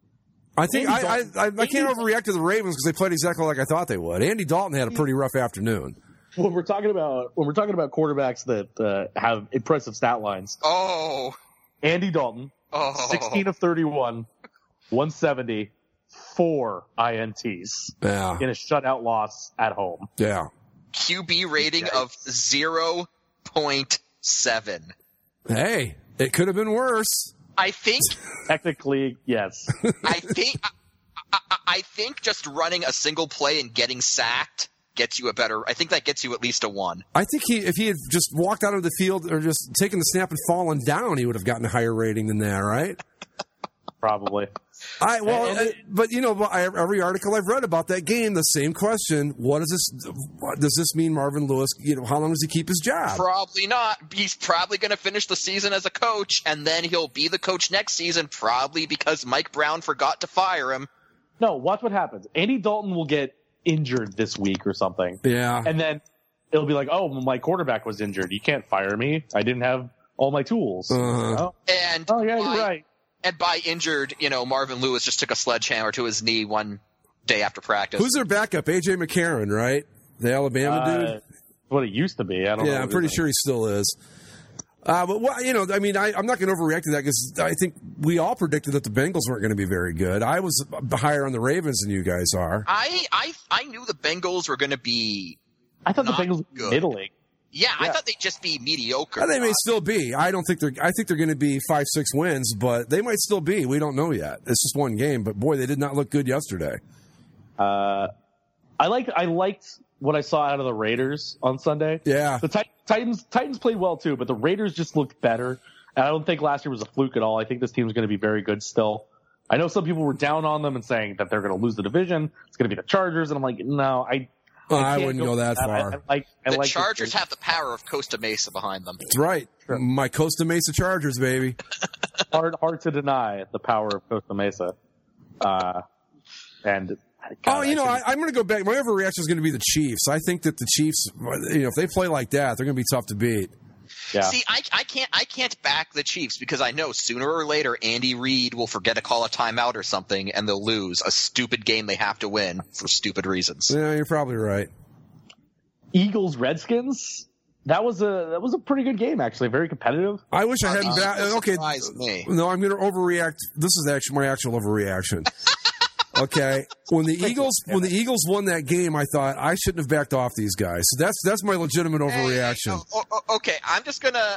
Speaker 6: I think I, I, I, I can't overreact to the Ravens because they played exactly like I thought they would. Andy Dalton had a pretty rough afternoon.
Speaker 7: When we're talking about when we're talking about quarterbacks that uh, have impressive stat lines,
Speaker 4: oh,
Speaker 7: Andy Dalton,
Speaker 4: oh.
Speaker 7: sixteen of thirty-one, one seventy, four I N Ts
Speaker 6: yeah.
Speaker 7: in a shutout loss at home.
Speaker 6: Yeah,
Speaker 4: Q B rating of zero point seven.
Speaker 6: Hey, it could have been worse.
Speaker 4: I think
Speaker 7: technically, yes.
Speaker 4: I think I, I, I think just running a single play and getting sacked gets you a better. I think that gets you at least a one.
Speaker 6: I think he, if he had just walked out of the field or just taken the snap and fallen down, he would have gotten a higher rating than that, right?
Speaker 7: Probably.
Speaker 6: I well, and, and, but you know, every article I've read about that game, the same question: what does this? What, does this mean Marvin Lewis? You know, how long does he keep his job?
Speaker 4: Probably not. He's probably going to finish the season as a coach, and then he'll be the coach next season, probably because Mike Brown forgot to fire him.
Speaker 7: No, watch what happens. Andy Dalton will get injured this week or something.
Speaker 6: Yeah,
Speaker 7: and then it'll be like, oh, my quarterback was injured. You can't fire me. I didn't have all my tools.
Speaker 6: Uh-huh.
Speaker 7: You know?
Speaker 4: And
Speaker 7: oh yeah, you're right.
Speaker 4: And by injured, you know, Marvin Lewis just took a sledgehammer to his knee one day after practice.
Speaker 6: Who's their backup? A J McCarron, right? The Alabama
Speaker 7: uh,
Speaker 6: dude?
Speaker 7: What it used to be. I don't
Speaker 6: yeah,
Speaker 7: know.
Speaker 6: Yeah, I'm pretty sure he still is. Uh, but, well, you know, I mean, I, I'm not going to overreact to that because I think we all predicted that the Bengals weren't going to be very good. I was higher on the Ravens than you guys are.
Speaker 4: I I, I knew the Bengals were going to be
Speaker 7: I thought the Bengals were middling.
Speaker 4: Yeah, yeah, I thought they'd just be mediocre.
Speaker 6: And they may still be. I don't think they're. I think they're going to be five, six wins, but they might still be. We don't know yet. It's just one game, but boy, they did not look good yesterday.
Speaker 7: Uh, I liked. I liked what I saw out of the Raiders on Sunday.
Speaker 6: Yeah,
Speaker 7: the Tit- Titans. Titans played well too, but the Raiders just looked better. And I don't think last year was a fluke at all. I think this team is going to be very good still. I know some people were down on them and saying that they're going to lose the division. It's going to be the Chargers, and I'm like, no, I.
Speaker 6: Oh, I, I wouldn't go, go that far.
Speaker 7: I, I like, I
Speaker 4: the
Speaker 7: like
Speaker 4: Chargers have the power of Costa Mesa behind them.
Speaker 6: That's right. Sure. My Costa Mesa Chargers, baby.
Speaker 7: hard, hard to deny the power of Costa Mesa. Uh, and God,
Speaker 6: oh, you know, I, I'm going to go back. My overreaction is going to be the Chiefs. I think that the Chiefs, you know, if they play like that, they're going to be tough to beat.
Speaker 7: Yeah.
Speaker 4: See, I, I can't I can't back the Chiefs because I know sooner or later Andy Reid will forget to call a timeout or something and they'll lose a stupid game they have to win for stupid reasons.
Speaker 6: Yeah, you're probably right.
Speaker 7: Eagles Redskins. That was a that was a pretty good game actually, very competitive.
Speaker 6: I wish I hadn't.
Speaker 4: Uh,
Speaker 6: Ba- okay,
Speaker 4: me.
Speaker 6: No, I'm going to overreact. This is actually my actual overreaction. Okay, when the Eagles when the Eagles won that game, I thought I shouldn't have backed off these guys. So that's that's my legitimate overreaction.
Speaker 4: Hey, oh, oh, okay, I'm just gonna.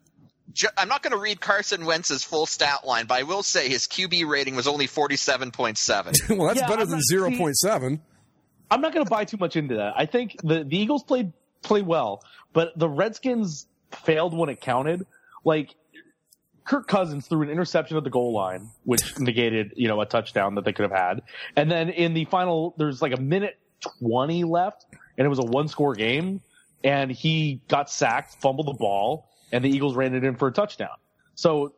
Speaker 4: I'm not going to read Carson Wentz's full stat line, but I will say his Q B rating was only forty-seven point seven.
Speaker 6: Well, that's
Speaker 7: yeah,
Speaker 6: better
Speaker 7: I'm
Speaker 6: than
Speaker 7: not,
Speaker 6: zero point seven.
Speaker 7: I'm not going to buy too much into that. I think the, the Eagles played play well, but the Redskins failed when it counted. Like, Kirk Cousins threw an interception at the goal line, which negated, you know, a touchdown that they could have had. And then in the final, there's like a minute twenty left, and it was a one-score game, and he got sacked, fumbled the ball, and the Eagles ran it in for a touchdown. So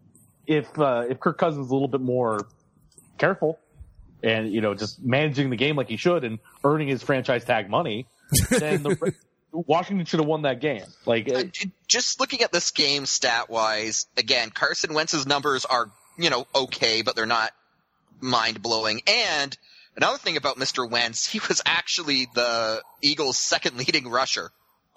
Speaker 7: if uh, if Kirk Cousins is a little bit more careful and, you know, just managing the game like he should and earning his franchise tag money, then the Washington should have won that game. Like,
Speaker 4: uh, just looking at this game stat wise, again, Carson Wentz's numbers are, you know, okay, but they're not mind blowing. And another thing about Mister Wentz, he was actually the Eagles' second leading rusher.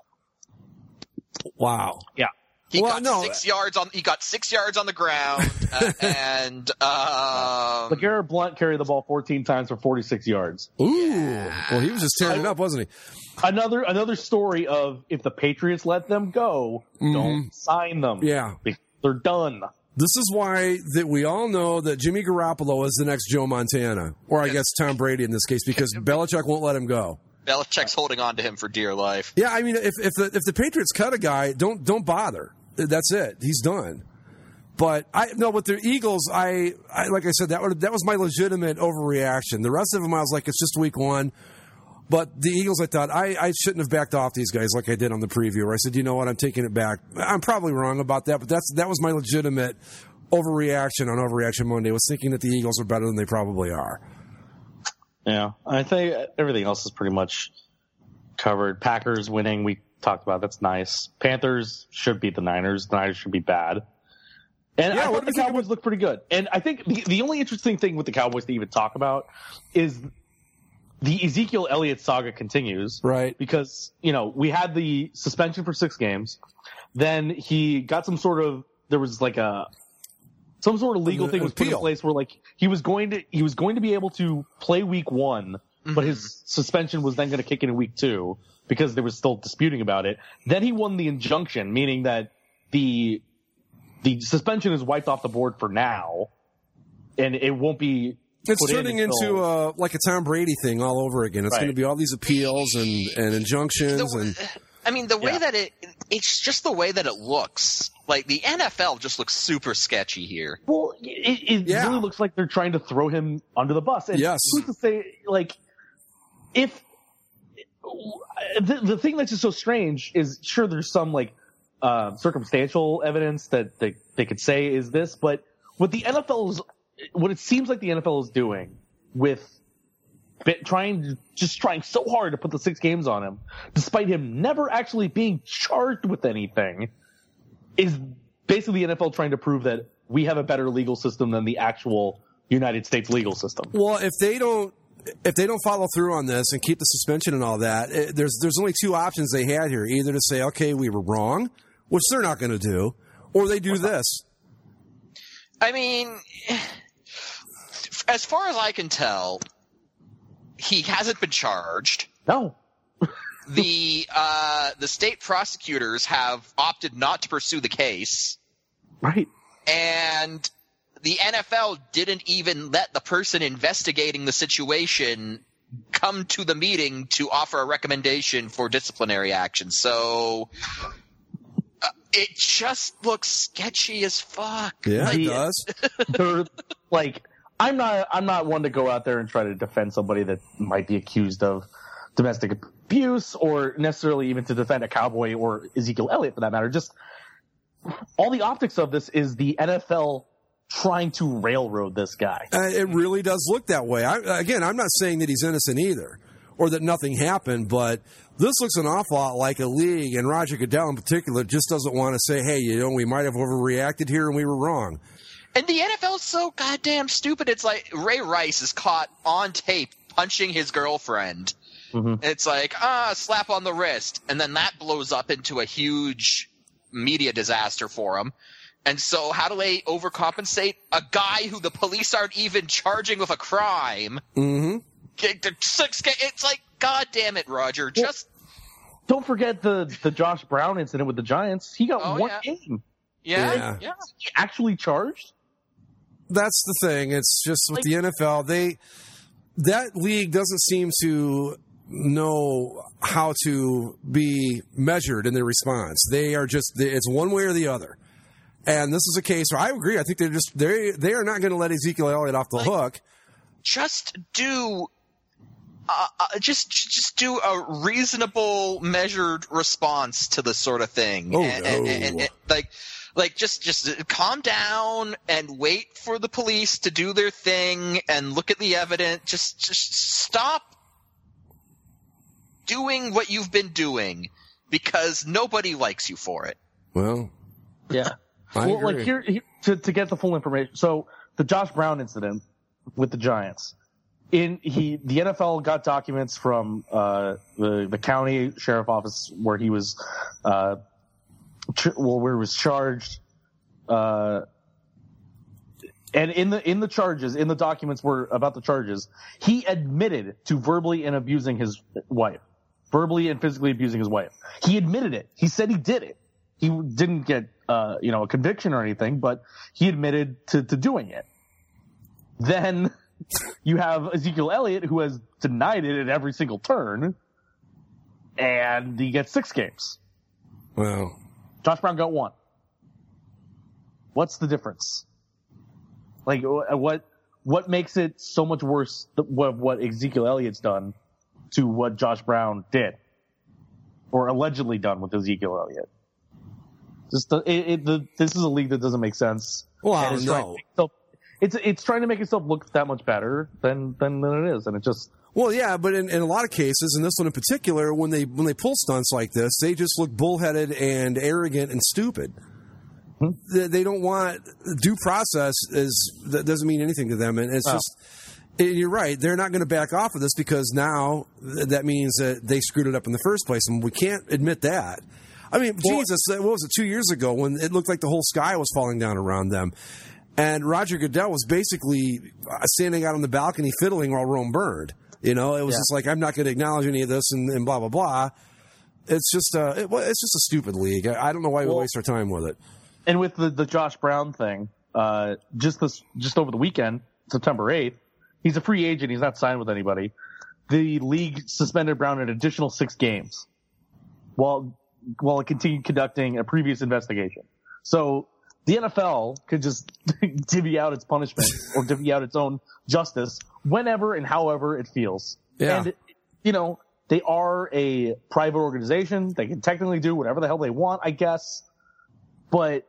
Speaker 6: Wow.
Speaker 7: Yeah.
Speaker 4: He
Speaker 6: well,
Speaker 4: got
Speaker 6: no.
Speaker 4: six yards on. He got six yards on the ground, uh, and um,
Speaker 7: LeGarrette Blount carried the ball fourteen times for forty-six yards.
Speaker 6: Ooh, yeah. Well, he was just tearing it up, wasn't he?
Speaker 7: Another another story of if the Patriots let them go, mm-hmm. don't sign them.
Speaker 6: Yeah,
Speaker 7: they're done.
Speaker 6: This is why that we all know that Jimmy Garoppolo is the next Joe Montana, or I guess Tom Brady in this case, because Belichick won't let him go.
Speaker 4: Belichick's holding on to him for dear life.
Speaker 6: Yeah, I mean, if if the, if the Patriots cut a guy, don't don't bother. That's it. He's done. But I no, with the Eagles, I, I like I said that would, that was my legitimate overreaction. The rest of them, I was like, it's just week one. But the Eagles, I thought I, I shouldn't have backed off these guys like I did on the preview. Where I said, you know what, I'm taking it back. I'm probably wrong about that, but that's that was my legitimate overreaction on Overreaction Monday. Was thinking that the Eagles are better than they probably are.
Speaker 7: Yeah, I think everything else is pretty much covered. Packers winning, we talked about. That's nice. Panthers should beat the Niners. The Niners should be bad. And
Speaker 6: Yeah,
Speaker 7: I
Speaker 6: what
Speaker 7: thought
Speaker 6: do
Speaker 7: the
Speaker 6: you think
Speaker 7: Cowboys look pretty good. And I think the, the only interesting thing with the Cowboys to even talk about is the Ezekiel Elliott saga continues.
Speaker 6: Right.
Speaker 7: Because, you know, we had the suspension for six games. Then he got some sort of, there was like a, some sort of legal
Speaker 6: An
Speaker 7: thing was put in
Speaker 6: appeal.
Speaker 7: place where like he was going to, he was going to be able to play week one,
Speaker 4: Mm-hmm.
Speaker 7: but his suspension was then going to kick in in week two because there was still disputing about it. Then he won the injunction, meaning that the, the suspension is wiped off the board for now, and it won't be.
Speaker 6: It's
Speaker 7: put in
Speaker 6: turning
Speaker 7: until-
Speaker 6: into uh, like a Tom Brady thing all over again. It's
Speaker 7: Right.
Speaker 6: going to be all these appeals and, and injunctions.
Speaker 4: The-
Speaker 6: and
Speaker 4: I mean, the way
Speaker 7: Yeah.
Speaker 4: that it, it's just the way that it looks. Like, the N F L just looks super sketchy here.
Speaker 7: Well, it, it
Speaker 6: Yeah.
Speaker 7: really looks like they're trying to throw him under the bus. And
Speaker 6: Yes.
Speaker 7: who's to say, like, if the, the thing that's just so strange is, sure, there's some like uh, circumstantial evidence that they, they could say is this, but what the N F L is, what it seems like the N F L is doing with bit, trying, just trying so hard to put the six games on him, despite him never actually being charged with anything, is basically the N F L trying to prove that we have a better legal system than the actual United States legal system.
Speaker 6: well, if they don't if they don't follow through on this and keep the suspension and all that, it, there's there's only two options they had here: either to say, okay, we were wrong, which they're not going to do, or they do this.
Speaker 4: I mean, as far as I can tell, he hasn't been charged.
Speaker 7: No.
Speaker 4: The uh, the state prosecutors have opted not to pursue the case,
Speaker 7: Right.
Speaker 4: and the N F L didn't even let the person investigating the situation come to the meeting to offer a recommendation for disciplinary action. So uh, it just looks sketchy as fuck.
Speaker 6: Yeah,
Speaker 4: Like,
Speaker 6: it does.
Speaker 7: They're, like, I'm not, I'm not one to go out there and try to defend somebody that might be accused of domestic abuse or necessarily even to defend a Cowboy or Ezekiel Elliott for that matter. Just all the optics of this is the N F L trying to railroad this guy.
Speaker 6: Uh, it really does look that way. I, again, I'm not saying that he's innocent either, or that nothing happened, but this looks an awful lot like a league, and Roger Goodell in particular just doesn't want to say, hey, you know, we might have overreacted here and we were wrong.
Speaker 4: And the N F L is so goddamn stupid. It's like Ray Rice is caught on tape punching his girlfriend.
Speaker 7: Mm-hmm.
Speaker 4: And it's like, ah, slap on the wrist. And then that blows up into a huge media disaster for him. And so how do they overcompensate? A guy who the police aren't even charging with a crime.
Speaker 6: Mm-hmm.
Speaker 4: It's like, God damn it, Roger. Just
Speaker 7: Don't forget the, the Josh Brown incident with the Giants. He got
Speaker 4: Oh,
Speaker 7: one
Speaker 4: yeah.
Speaker 7: game.
Speaker 4: yeah,
Speaker 6: Yeah.
Speaker 4: yeah.
Speaker 7: He actually charged?
Speaker 6: That's the thing. It's just with
Speaker 7: Like-
Speaker 6: the N F L, they that league doesn't seem to know how to be measured in their response. They are just it's one way or the other. And this is a case where I agree. I think they're just they they are not going to let Ezekiel Elliott off the
Speaker 4: Like-
Speaker 6: hook.
Speaker 4: Just do uh, uh, just just do a reasonable, measured response to this sort of thing.
Speaker 6: Oh,
Speaker 4: and, and- and-
Speaker 6: no.
Speaker 4: and- like, like just just calm down and wait for the police to do their thing and look at the evidence. Just just stop doing what you've been doing because nobody likes you for it.
Speaker 6: Well,
Speaker 7: Yeah.
Speaker 6: I
Speaker 7: well,
Speaker 6: agree.
Speaker 7: like here, here to, to get the full information. So the Josh Brown incident with the Giants, in he the N F L got documents from uh, the the county sheriff office where he was, uh, ch- well, where he was charged, uh, and in the in the charges in the documents were about the charges, he admitted to verbally and abusing his wife, verbally and physically abusing his wife. He admitted it. He said he did it. he didn't get uh, you know a conviction or anything, but he admitted to, to doing it. Then you have Ezekiel Elliott, who has denied it at every single turn, and he gets six games.
Speaker 6: Wow.
Speaker 7: Josh Brown got one. What's the difference? Like, what what makes it so much worse what what Ezekiel Elliott's done to what Josh Brown did, or allegedly done with Ezekiel Elliott? Just the, it, it, the, this is a league that doesn't make sense.
Speaker 6: Well, no.
Speaker 7: It's it's trying to make itself look that much better than than, than it is, and it just.
Speaker 6: Well, yeah, but in, in a lot of cases, and this one in particular, when they when they pull stunts like this, they just look bullheaded and arrogant and stupid. Hmm? They, they don't want due process. Is that doesn't mean anything to them, and it's oh. just. And you're right. They're not going to back off of this because now that means that they screwed it up in the first place, and we can't admit that. I mean, well, Jesus, what was it, two years ago when it looked like the whole sky was falling down around them? And Roger Goodell was basically standing out on the balcony fiddling while Rome burned. You know, it was yeah. just like, I'm not going to acknowledge any of this and, and blah, blah, blah. It's just uh, it, it's just a stupid league. I, I don't know why well, we waste our time with it.
Speaker 7: And with the, the Josh Brown thing, uh, just this just over the weekend, September eighth, he's a free agent. He's not signed with anybody. The league suspended Brown an additional six games while while it continued conducting a previous investigation. So the N F L could just divvy out its punishment or divvy out its own justice whenever and however it feels.
Speaker 6: Yeah.
Speaker 7: And, you know, they are a private organization. They can technically do whatever the hell they want, I guess. But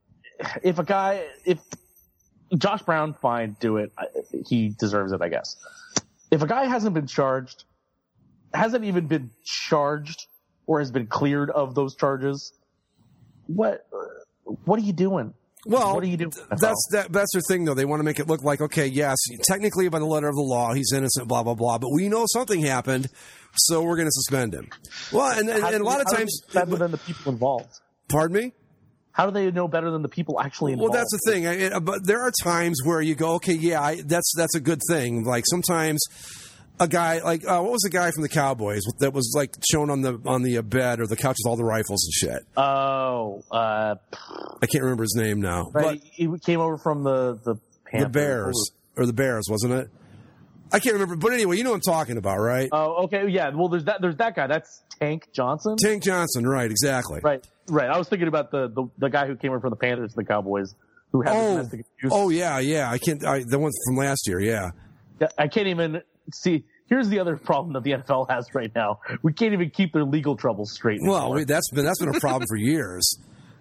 Speaker 7: if a guy, if Josh Brown, fine, do it. He deserves it, I guess. If a guy hasn't been charged, hasn't even been charged or has been cleared of those charges, what what are you doing?
Speaker 6: Well,
Speaker 7: what are you doing?
Speaker 6: That's that, that's their thing, though. They want to make it look like, okay, yes, technically by the letter of the law, he's innocent, blah blah blah. But we know something happened, so we're going to suspend him. Well, and, and, and a lot of times,
Speaker 7: better than the people involved.
Speaker 6: Pardon me?
Speaker 7: How do they know better than the people actually involved?
Speaker 6: Well, that's the thing. I, but there are times where you go, okay, yeah, I, that's that's a good thing. Like sometimes a guy, like uh, what was the guy from the Cowboys that was like shown on the on the bed or the couch with all the rifles and shit?
Speaker 7: Oh, uh,
Speaker 6: I can't remember his name now.
Speaker 7: Right, but he came over from the the,
Speaker 6: the Bears or the Bears, wasn't it? I can't remember, but anyway, you know what I'm talking about, right?
Speaker 7: Oh, okay, yeah. Well, there's that. There's that guy. That's Tank Johnson.
Speaker 6: Tank Johnson, right? Exactly.
Speaker 7: Right, right. I was thinking about the the, the guy who came over from the Panthers to the Cowboys, who had
Speaker 6: oh,
Speaker 7: domestic abuse.
Speaker 6: Oh yeah, yeah. I can't. I, the one from last year, yeah.
Speaker 7: I can't even see. Here's the other problem that the N F L has right now. We can't even keep their legal troubles straight.
Speaker 6: Well, we, that's been that's been a problem for years.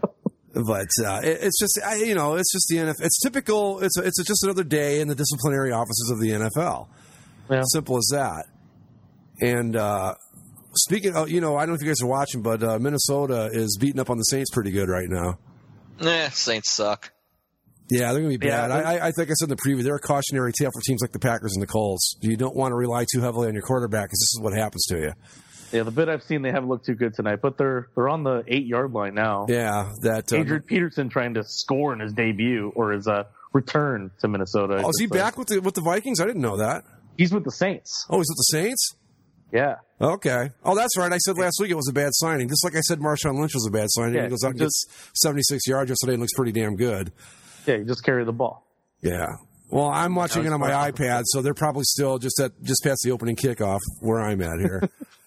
Speaker 6: But uh, it, it's just I, you know it's just the N F L. It's typical. It's a, it's just another day in the disciplinary offices of the N F L. Yeah. Simple as that. And uh, speaking of, you know, I don't know if you guys are watching, but uh, Minnesota is beating up on the Saints pretty good right now.
Speaker 4: Eh, Saints suck.
Speaker 6: Yeah, they're going to be bad.
Speaker 7: Yeah,
Speaker 6: I, I think I said in the preview, they're a cautionary tale for teams like the Packers and the Colts. You don't want to rely too heavily on your quarterback because this is what happens to you.
Speaker 7: Yeah, the bit I've seen, they haven't looked too good tonight, but they're they're on the eight-yard line now.
Speaker 6: Yeah. that uh,
Speaker 7: Adrian Peterson trying to score in his debut or his uh, return to Minnesota.
Speaker 6: Oh, is he back with the, with the Vikings? I didn't know that.
Speaker 7: He's with the Saints.
Speaker 6: Oh, he's with the Saints?
Speaker 7: Yeah.
Speaker 6: Okay. Oh, that's right. I said last week it was a bad signing. Just like I said Marshawn Lynch was a bad signing.
Speaker 7: Yeah,
Speaker 6: he goes out and
Speaker 7: just,
Speaker 6: gets seventy-six yards yesterday and looks pretty damn good.
Speaker 7: Yeah, you just carry the ball.
Speaker 6: Yeah. Well, I'm watching it on my iPad, so they're probably still just at just past the opening kickoff where I'm at here.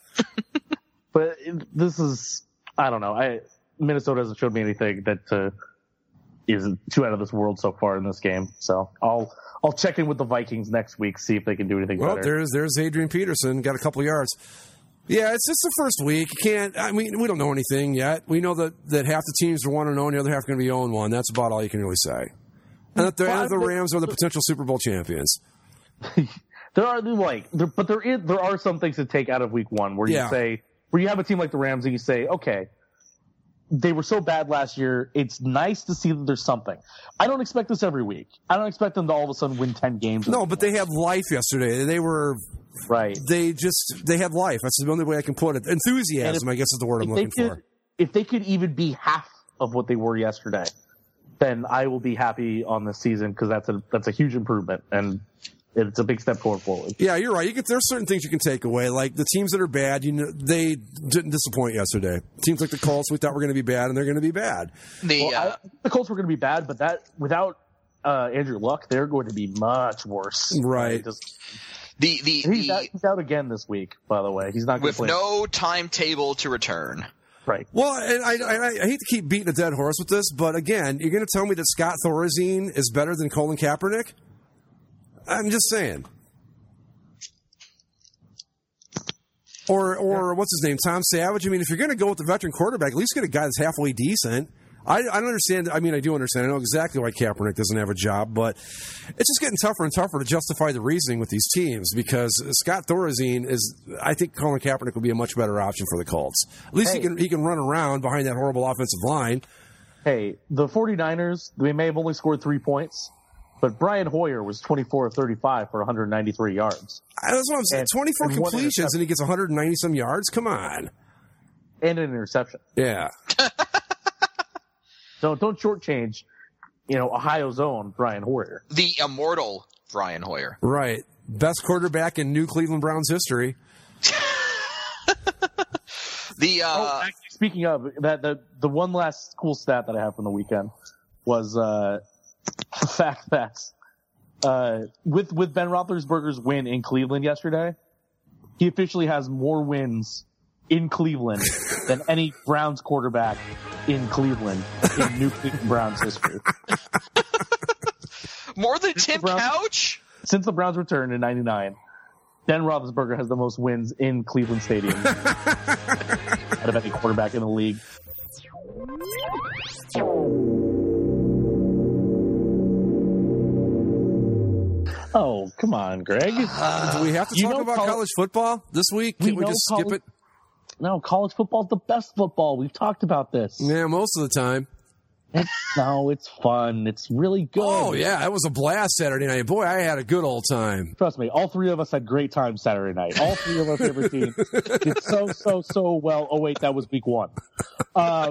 Speaker 7: But this is, I don't know. I Minnesota hasn't showed me anything that uh, is too out of this world so far in this game. So I'll I'll check in with the Vikings next week, see if they can do anything
Speaker 6: well,
Speaker 7: better.
Speaker 6: Well, there's there's Adrian Peterson, got a couple of yards. Yeah, it's just the first week. You can't. I mean, we don't know anything yet. We know that, that half the teams are one and zero, and the other half are going to be zero and one. That's about all you can really say. And that the, well, the Rams are the potential Super Bowl champions.
Speaker 7: There are like, there, but there is there are some things to take out of Week One where you
Speaker 6: yeah.
Speaker 7: say where you have a team like the Rams and you say, okay, they were so bad last year. It's nice to see that there's something. I don't expect this every week. I don't expect them to all of a sudden win ten games.
Speaker 6: No, but they had life yesterday. They were
Speaker 7: right.
Speaker 6: They just they had life. That's the only way I can put it. Enthusiasm, if, I guess, is the word I'm looking
Speaker 7: could,
Speaker 6: for.
Speaker 7: If they could even be half of what they were yesterday, then I will be happy on this season because that's a that's a huge improvement. And it's a big step forward. forward.
Speaker 6: Yeah, you're right. You can, there's certain things you can take away, like the teams that are bad. You know, they didn't disappoint yesterday. Teams like the Colts, we thought were going to be bad, and they're going to be bad.
Speaker 4: The
Speaker 7: Well,
Speaker 4: uh,
Speaker 7: I, the Colts were going to be bad, but that without uh, Andrew Luck, they're going to be much worse.
Speaker 6: Right.
Speaker 7: Just,
Speaker 4: the the,
Speaker 7: he's,
Speaker 4: the
Speaker 7: out, he's out again this week, by the way. He's not going
Speaker 4: with
Speaker 7: to play.
Speaker 4: no timetable to return.
Speaker 7: Right.
Speaker 6: Well, and I, I, I hate to keep beating a dead horse with this, but again, you're going to tell me that Scott Thorazine is better than Colin Kaepernick? I'm just saying. Or, or what's his name, Tom Savage? I mean, if you're going to go with the veteran quarterback, at least get a guy that's halfway decent. I, I don't understand. I mean, I do understand. I know exactly why Kaepernick doesn't have a job, but it's just getting tougher and tougher to justify the reasoning with these teams because Scott Thorazine is, I think Colin Kaepernick would be a much better option for the Colts. At least
Speaker 7: Hey.
Speaker 6: he can he can run around behind that horrible offensive line.
Speaker 7: Hey, the 49ers, they may have only scored three points, but Brian Hoyer was twenty-four of thirty-five for one hundred ninety-three yards.
Speaker 6: That's what I'm saying.
Speaker 7: And-
Speaker 6: twenty-four
Speaker 7: and one
Speaker 6: completions and he gets one hundred ninety some yards. Come on.
Speaker 7: And an interception.
Speaker 6: Yeah.
Speaker 7: So don't shortchange, you know, Ohio's own Brian Hoyer.
Speaker 4: The immortal Brian Hoyer.
Speaker 6: Right. Best quarterback in new Cleveland Browns history.
Speaker 4: The uh,
Speaker 7: oh, actually, speaking of that, the the one last cool stat that I have from the weekend was uh, the fact that uh, with with Ben Roethlisberger's win in Cleveland yesterday, he officially has more wins in Cleveland than any Browns quarterback in Cleveland in New Cleveland Browns history.
Speaker 4: more than Tim
Speaker 7: Browns-
Speaker 4: Couch.
Speaker 7: Since the Browns returned in ninety-nine, Ben Roethlisberger has the most wins in Cleveland Stadium out of any quarterback in the league. Oh, come on, Greg.
Speaker 6: Do we have to
Speaker 7: You
Speaker 6: talk
Speaker 7: know
Speaker 6: about
Speaker 7: col-
Speaker 6: college football this week?
Speaker 7: We
Speaker 6: Can't we
Speaker 7: know
Speaker 6: just skip
Speaker 7: college-
Speaker 6: it?
Speaker 7: No, college football's the best football. We've talked about this.
Speaker 6: Yeah, most of the time.
Speaker 7: It's, no, it's fun. It's really good.
Speaker 6: Oh, yeah. It was a blast Saturday night. Boy, I had a good old time.
Speaker 7: Trust me, all three of us had great times Saturday night. All three of our favorite teams did so, so, so well. Oh, wait, that was week one. Uh,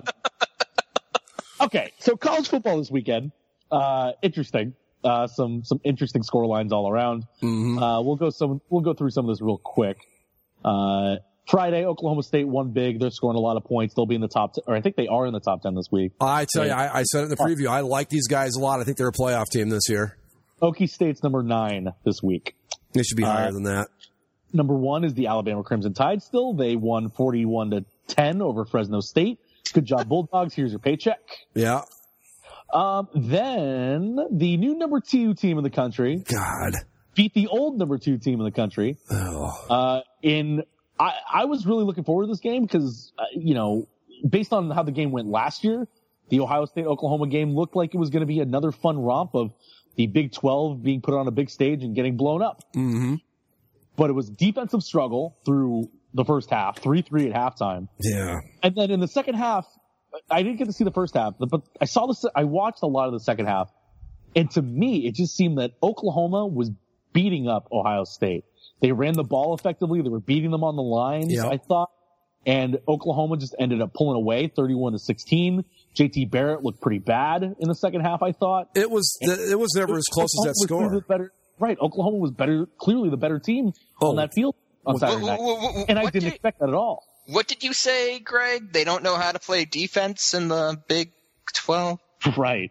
Speaker 7: okay, so college football this weekend. Uh, interesting. Uh, some some interesting score lines all around.
Speaker 6: Mm-hmm.
Speaker 7: Uh, we'll go some we'll go through some of this real quick. Uh, Friday, Oklahoma State won big. They're scoring a lot of points. They'll be in the top, ten, or I think they are in the top ten this week.
Speaker 6: I tell you, I, I said it in the preview. I like these guys a lot. I think they're a playoff team this year.
Speaker 7: Okie State's number nine this week.
Speaker 6: They should be higher
Speaker 7: Uh,
Speaker 6: than that.
Speaker 7: Number one is the Alabama Crimson Tide still. They won forty-one to ten over Fresno State. Good job, Bulldogs. Here's your paycheck.
Speaker 6: Yeah.
Speaker 7: Um, then the new number two team in the country
Speaker 6: God.
Speaker 7: beat the old number two team in the country.
Speaker 6: Oh.
Speaker 7: Uh, in, I, I was really looking forward to this game because, uh, you know, based on how the game went last year, the Ohio State Oklahoma game looked like it was going to be another fun romp of the Big twelve being put on a big stage and getting blown up.
Speaker 6: Mm-hmm.
Speaker 7: But it was defensive struggle through the first half, three three at halftime.
Speaker 6: Yeah.
Speaker 7: And then in the second half, I didn't get to see the first half, but I saw the, I watched a lot of the second half. And to me, it just seemed that Oklahoma was beating up Ohio State. They ran the ball effectively. They were beating them on the lines,
Speaker 6: Yep.
Speaker 7: I thought. And Oklahoma just ended up pulling away thirty-one to sixteen. J T Barrett looked pretty bad in the second half, I thought.
Speaker 6: It was it was never as close as that
Speaker 7: Oklahoma was clearly
Speaker 6: score.
Speaker 7: the better, right. Oklahoma was better, clearly the better team
Speaker 6: Oh.
Speaker 7: on that field on Saturday
Speaker 4: Wh-
Speaker 7: night.
Speaker 4: wh- wh-
Speaker 7: And I
Speaker 4: what
Speaker 7: didn't
Speaker 4: did-
Speaker 7: expect that at all.
Speaker 4: What did you say, Greg? They don't know how to play defense in the Big twelve?
Speaker 7: Right.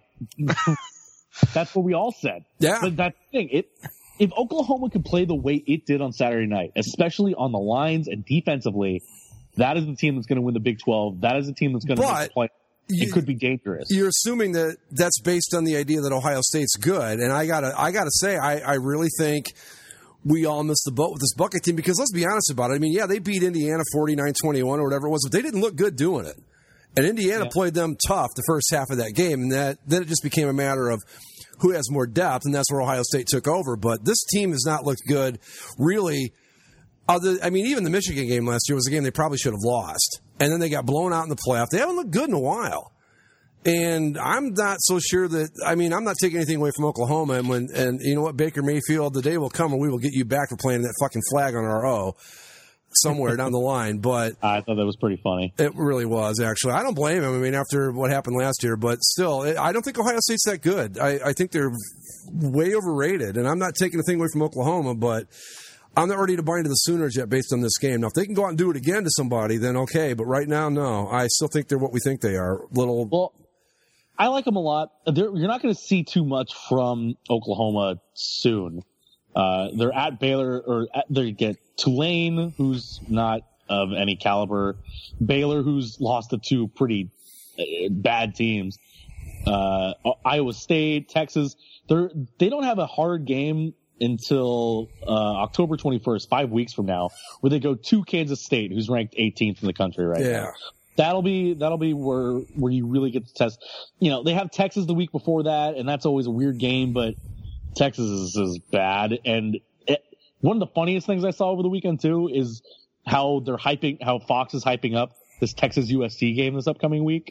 Speaker 7: That's what we all said.
Speaker 6: Yeah.
Speaker 7: But that's the thing. It, if Oklahoma could play the way it did on Saturday night, especially on the lines and defensively, that is the team that's going to win the Big twelve. That is the team that's going to
Speaker 6: But
Speaker 7: make the play.
Speaker 6: you-
Speaker 7: It could be dangerous.
Speaker 6: You're assuming that that's based on the idea that Ohio State's good, and I gotta I gotta say I, I really think we all missed the boat with this Bucket team because let's be honest about it. I mean, yeah, they beat Indiana forty-nine twenty-one or whatever it was, but they didn't look good doing it. And Indiana
Speaker 7: Yeah.
Speaker 6: played them tough the first half of that game, and that then it just became a matter of who has more depth, and that's where Ohio State took over. But this team has not looked good, really. Other, I mean, even the Michigan game last year was a game they probably should have lost, and then they got blown out in the playoff. They haven't looked good in a while. And I'm not so sure that, I mean, I'm not taking anything away from Oklahoma. And when, and you know what, Baker Mayfield, the day will come and we will get you back for playing that fucking flag on our O. somewhere down the line. But
Speaker 7: I thought that was pretty funny.
Speaker 6: It really was, actually. I don't blame him. I mean, after what happened last year, but still, I don't think Ohio State's that good. I, I think they're way overrated, and I'm not taking a thing away from Oklahoma, but I'm not ready to buy into the Sooners yet based on this game. Now, if they can go out and do it again to somebody, then okay, but right now, no. I still think they're what we think they are. Little.
Speaker 7: Well, I like them a lot. They're, you're not going to see too much from Oklahoma soon. Uh, they're at Baylor, or at, they get Tulane, who's not of any caliber. Baylor, who's lost to two pretty uh, bad teams. Uh, Iowa State, Texas. They're, they don't have a hard game until uh, October twenty-first, five weeks from now, where they go to Kansas State, who's ranked eighteenth in the country right
Speaker 6: yeah.
Speaker 7: now. That'll be that'll be where where you really get to test. You know, they have Texas the week before that, and that's always a weird game, but Texas is, is bad. And it, one of the funniest things I saw over the weekend too is how they're hyping, how Fox is hyping up this Texas U S C game this upcoming week.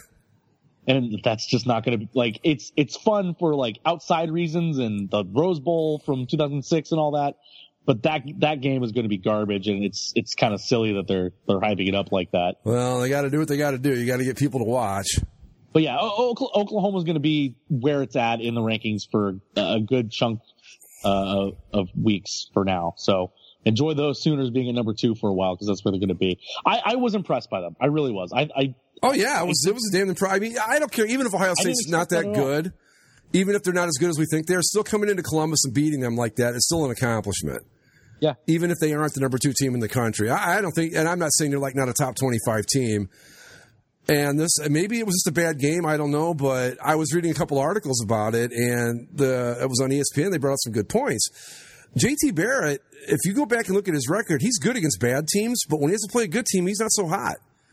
Speaker 7: And that's just not going to be like, it's, it's fun for like outside reasons and the Rose Bowl from two thousand six and all that. But that, that game is going to be garbage, and it's, it's kind of silly that they're, they're hyping it up like that.
Speaker 6: Well, they got to do what they got to do. You got to get people to watch.
Speaker 7: But yeah, Oklahoma's going to be where it's at in the rankings for a good chunk uh, of weeks for now. So enjoy those Sooners being at number two for a while, because that's where they're going to be. I, I was impressed by them. I really was. I, I
Speaker 6: oh yeah, it was it was a damn impressive. I mean, I don't care. Even if Ohio State's not that good, even if they're not as good as we think, they're still coming into Columbus and beating them like that. It's still an accomplishment.
Speaker 7: Yeah.
Speaker 6: Even if they aren't the number two team in the country, I, I don't think. And I'm not saying they're like not a top twenty-five team. And this, maybe it was just a bad game. I don't know, but I was reading a couple articles about it, and the it was on E S P N. They brought out some good points. J T Barrett, if you go back and look at his record, he's good against bad teams, but when he has to play a good team, he's not so hot.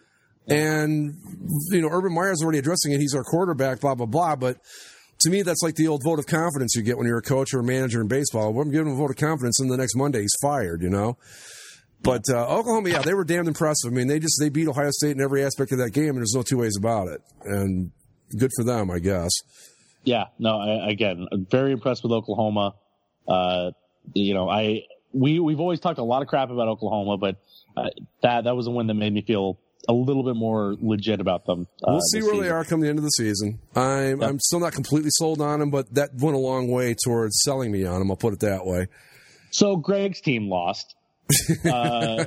Speaker 6: And, you know, Urban Meyer's already addressing it. He's our quarterback, blah, blah, blah. But to me, that's like the old vote of confidence you get when you're a coach or a manager in baseball. I'm giving him a vote of confidence, and the next Monday he's fired, you know? But uh, Oklahoma, yeah, they were damn impressive. I mean, they just they beat Ohio State in every aspect of that game, and there's no two ways about it. And good for them, I guess.
Speaker 7: Yeah, no, I, again, very impressed with Oklahoma. Uh, you know, I we we've always talked a lot of crap about Oklahoma, but uh, that that was a win that made me feel a little bit more legit about them. Uh,
Speaker 6: we'll see where season. they are come the end of the season. I'm yep. I'm still not completely sold on them, but that went a long way towards selling me on them. I'll put it that way.
Speaker 7: So Greg's team lost. uh,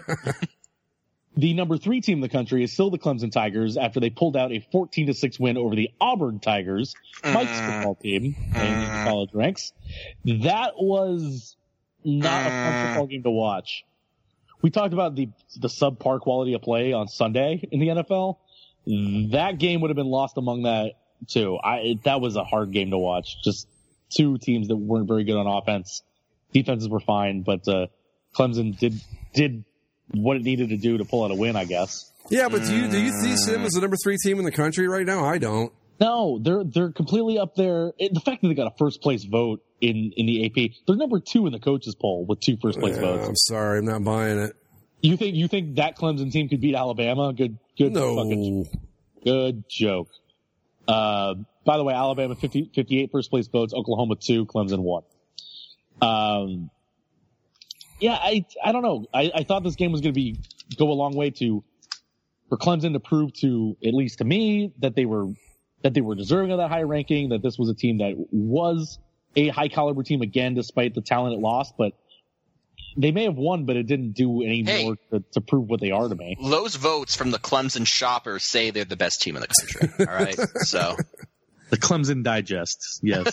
Speaker 7: the number three team in the country is still the Clemson Tigers after they pulled out a fourteen to six win over the Auburn Tigers, Mike's football team in the college ranks. That was not a fun football game to watch. We talked about the the subpar quality of play on Sunday in the N F L. That game would have been lost among that too. I that was a hard game to watch. Just two teams that weren't very good on offense. Defenses were fine, but uh, Clemson did did what it needed to do to pull out a win, I guess.
Speaker 6: Yeah, but do you do you see them as the number three team in the country right now? I don't.
Speaker 7: No, they're they're completely up there. The fact that they got a first place vote in, in the A P, they're number two in the coaches poll with two first place
Speaker 6: yeah,
Speaker 7: votes.
Speaker 6: I'm sorry, I'm not buying it.
Speaker 7: You think you think that Clemson team could beat Alabama? Good, good,
Speaker 6: no.
Speaker 7: fucking, good joke. Uh, by the way, Alabama fifty, fifty-eight first place votes, Oklahoma two, Clemson one. Um, yeah, I I don't know. I, I thought this game was going to be go a long way to for Clemson to prove to at least to me that they were that they were deserving of that high ranking. That this was a team that was a high caliber team again, despite the talent it lost. But they may have won, but it didn't do any
Speaker 4: hey,
Speaker 7: more to, to prove what they are to me.
Speaker 4: Those votes from the Clemson shoppers say they're the best team in the country. All right, so
Speaker 7: the Clemson Digest, yes.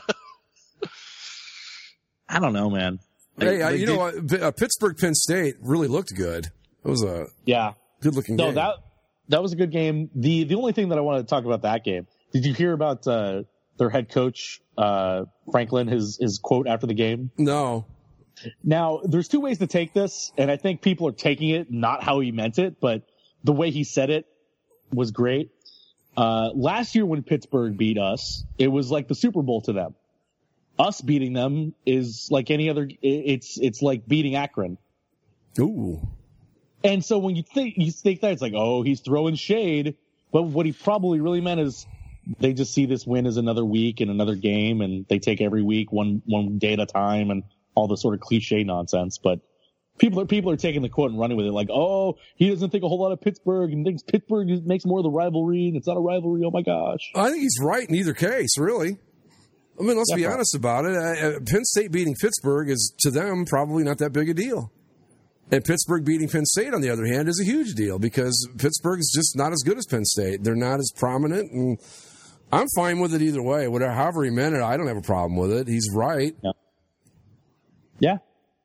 Speaker 7: I don't know, man.
Speaker 6: Hey,
Speaker 7: they,
Speaker 6: uh,
Speaker 7: they
Speaker 6: you
Speaker 7: did,
Speaker 6: know what? Uh, Pittsburgh Penn State really looked good. It was a
Speaker 7: yeah
Speaker 6: good looking
Speaker 7: no,
Speaker 6: game.
Speaker 7: No, that that was a good game. The the only thing that I wanted to talk about that game. Did you hear about uh, their head coach uh, Franklin? His his quote after the game.
Speaker 6: No.
Speaker 7: Now, there's two ways to take this, and I think people are taking it not how he meant it, but the way he said it was great. Uh, last year when Pittsburgh beat us, it was like the Super Bowl to them. Us beating them is like any other, it's, it's like beating Akron.
Speaker 6: Ooh.
Speaker 7: And so when you think, you think that, it's like, oh, he's throwing shade. But what he probably really meant is they just see this win as another week and another game, and they take every week one, one day at a time and all the sort of cliche nonsense. But People are people are taking the quote and running with it, like, oh, he doesn't think a whole lot of Pittsburgh and thinks Pittsburgh just makes more of the rivalry, and it's not a rivalry. Oh my gosh!
Speaker 6: I think he's right in either case, really. I mean, let's Definitely. be honest about it. Uh, Penn State beating Pittsburgh is to them probably not that big a deal, and Pittsburgh beating Penn State, on the other hand, is a huge deal because Pittsburgh is just not as good as Penn State. They're not as prominent, and I'm fine with it either way. Whatever, however he meant it, I don't have a problem with it. He's right.
Speaker 7: Yeah. yeah.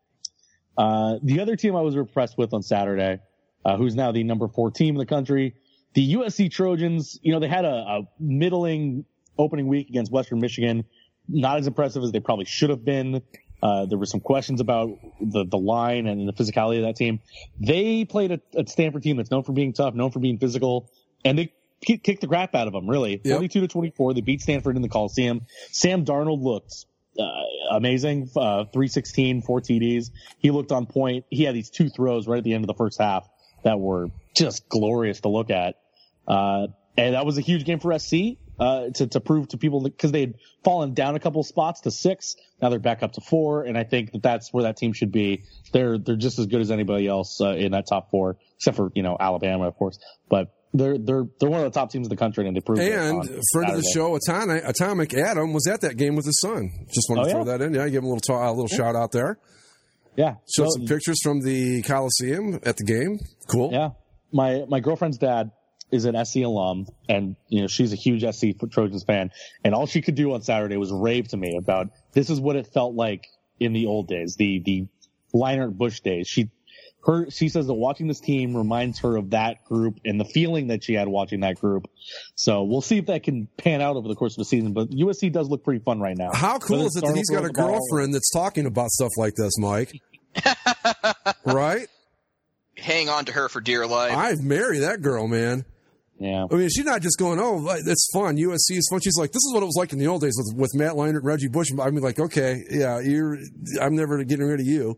Speaker 7: Uh, the other team I was impressed with on Saturday, uh, who's now the number four team in the country, the U S C Trojans. You know, they had a, a middling opening week against Western Michigan. Not as impressive as they probably should have been. Uh, there were some questions about the, the line and the physicality of that team. They played a, a Stanford team that's known for being tough, known for being physical, and they kicked the crap out of them, really. Yep. forty-two to twenty-four. They beat Stanford in the Coliseum. Sam Darnold looked Uh, amazing. Uh, three sixteen, four T Ds. He looked on point. He had these two throws right at the end of the first half that were just glorious to look at. Uh, and that was a huge game for S C, uh, to, to prove to people that, cause they had fallen down a couple spots to six. Now they're back up to four. And I think that that's where that team should be. They're, they're just as good as anybody else, uh, in that top four, except for, you know, Alabama, of course, but They're they're they're one of the top teams in the country, and they proved it.
Speaker 6: And friend of the show, Atomic, Atomic Adam, was at that game with his son. Just wanted oh, to throw yeah? that in. Yeah, give him a little ta- a little yeah. shout out there.
Speaker 7: Yeah,
Speaker 6: showed
Speaker 7: so,
Speaker 6: some pictures from the Coliseum at the game. Cool.
Speaker 7: Yeah, my my girlfriend's dad is an S C alum, and you know she's a huge S C Trojans fan, and all she could do on Saturday was rave to me about this is what it felt like in the old days, the the Leinart Bush days. She. Her, she says that watching this team reminds her of that group and the feeling that she had watching that group. So we'll see if that can pan out over the course of the season. But U S C does look pretty fun right now.
Speaker 6: How cool is it that he's got a girlfriend that's talking about stuff like this, Mike? Right?
Speaker 4: Hang on to her for dear life.
Speaker 6: I'd marry that girl, man.
Speaker 7: Yeah.
Speaker 6: I mean, she's not just going, oh, it's fun. U S C is fun. She's like, this is what it was like in the old days with, with Matt Leinart and Reggie Bush. I mean, like, okay, yeah, you're. I'm never getting rid of you.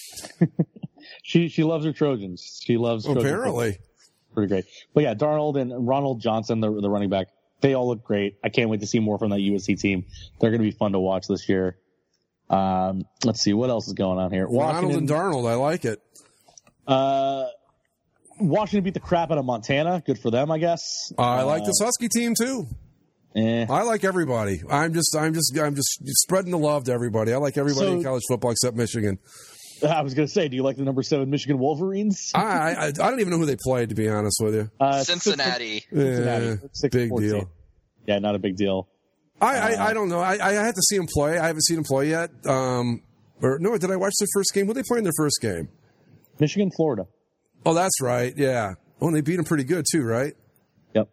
Speaker 7: She she loves her Trojans. She loves Trojans.
Speaker 6: Apparently.
Speaker 7: Pretty great. But yeah, Darnold and Ronald Johnson, the the running back, they all look great. I can't wait to see more from that U S C team. They're going to be fun to watch this year. Um, let's see what else is going on here.
Speaker 6: Ronald and Darnold, I like it.
Speaker 7: Uh, Washington beat the crap out of Montana. Good for them, I guess.
Speaker 6: Uh, I like uh, this Husky team too.
Speaker 7: Eh.
Speaker 6: I like everybody. I'm just I'm just I'm just spreading the love to everybody. I like everybody so, in college football except Michigan.
Speaker 7: I was going to say, do you like the number seven Michigan Wolverines?
Speaker 6: I, I I don't even know who they played, to be honest with you.
Speaker 4: Uh, Cincinnati.
Speaker 6: Cincinnati. Yeah, big deal.
Speaker 7: Yeah, not a big deal.
Speaker 6: I, uh, I, I don't know. I, I have to see them play. I haven't seen them play yet. Um, or no, did I watch their first game? Who did they play in their first game?
Speaker 7: Michigan, Florida.
Speaker 6: Oh, that's right. Yeah. Oh, and they beat them pretty good too, right?
Speaker 7: Yep.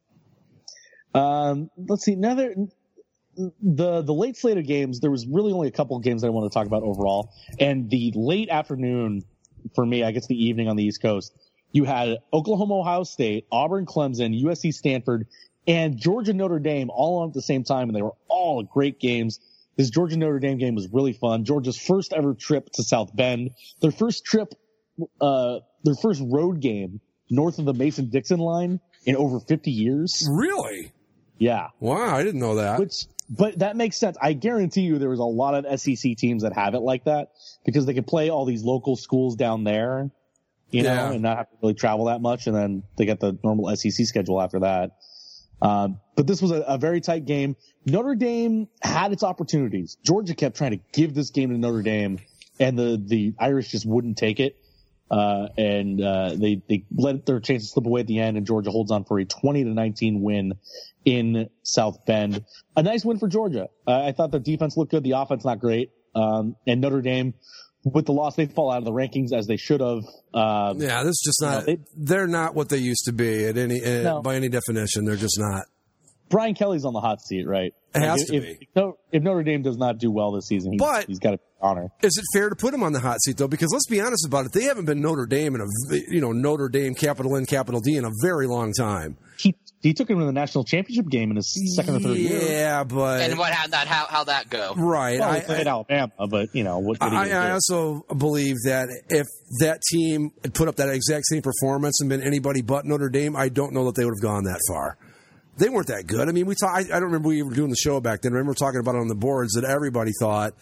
Speaker 7: Um, let's see. Now they're. The the late slate of games, there was really only a couple of games that I want to talk about overall. And the late afternoon, for me, I guess the evening on the East Coast, you had Oklahoma, Ohio State, Auburn, Clemson, U S C, Stanford, and Georgia, Notre Dame all on at the same time, and they were all great games. This Georgia Notre Dame game was really fun. Georgia's first ever trip to South Bend, their first trip, uh, their first road game north of the Mason-Dixon line in over fifty years.
Speaker 6: Really?
Speaker 7: Yeah.
Speaker 6: Wow, I didn't know that.
Speaker 7: Which, but that makes sense. I guarantee you there was a lot of S E C teams that have it like that because they can play all these local schools down there, you yeah. know, and not have to really travel that much. And then they get the normal S E C schedule after that. Um, but this was a, a very tight game. Notre Dame had its opportunities. Georgia kept trying to give this game to Notre Dame, and the, the Irish just wouldn't take it. Uh, and uh, they, they let their chances slip away at the end, and Georgia holds on for a twenty to nineteen win in South Bend. A nice win for Georgia. Uh, I thought the defense looked good. The offense not great. Um, and Notre Dame, with the loss, they fall out of the rankings as they should have. Um,
Speaker 6: yeah, this is just not. You know, they, they're not what they used to be at any uh, no. by any definition. They're just not.
Speaker 7: Brian Kelly's on the hot seat, right?
Speaker 6: It
Speaker 7: like
Speaker 6: has
Speaker 7: if,
Speaker 6: to
Speaker 7: if,
Speaker 6: be.
Speaker 7: If, if Notre Dame does not do well this season, he's,
Speaker 6: but
Speaker 7: he's got to honor.
Speaker 6: Is it fair to put him on the hot seat though? Because let's be honest about it, they haven't been Notre Dame in a you know Notre Dame capital N capital D in a very long time.
Speaker 7: He he took him to the national championship game in his second or third
Speaker 6: yeah,
Speaker 7: year.
Speaker 6: Yeah, but
Speaker 4: and what how that how how that go?
Speaker 6: Right,
Speaker 7: well,
Speaker 6: I,
Speaker 7: they played
Speaker 6: I,
Speaker 7: Alabama, but you know what? what
Speaker 6: I, I also believe that if that team had put up that exact same performance and been anybody but Notre Dame, I don't know that they would have gone that far. They weren't that good. I mean, we talk, I, I don't remember we were doing the show back then. I remember talking about it on the boards that everybody thought,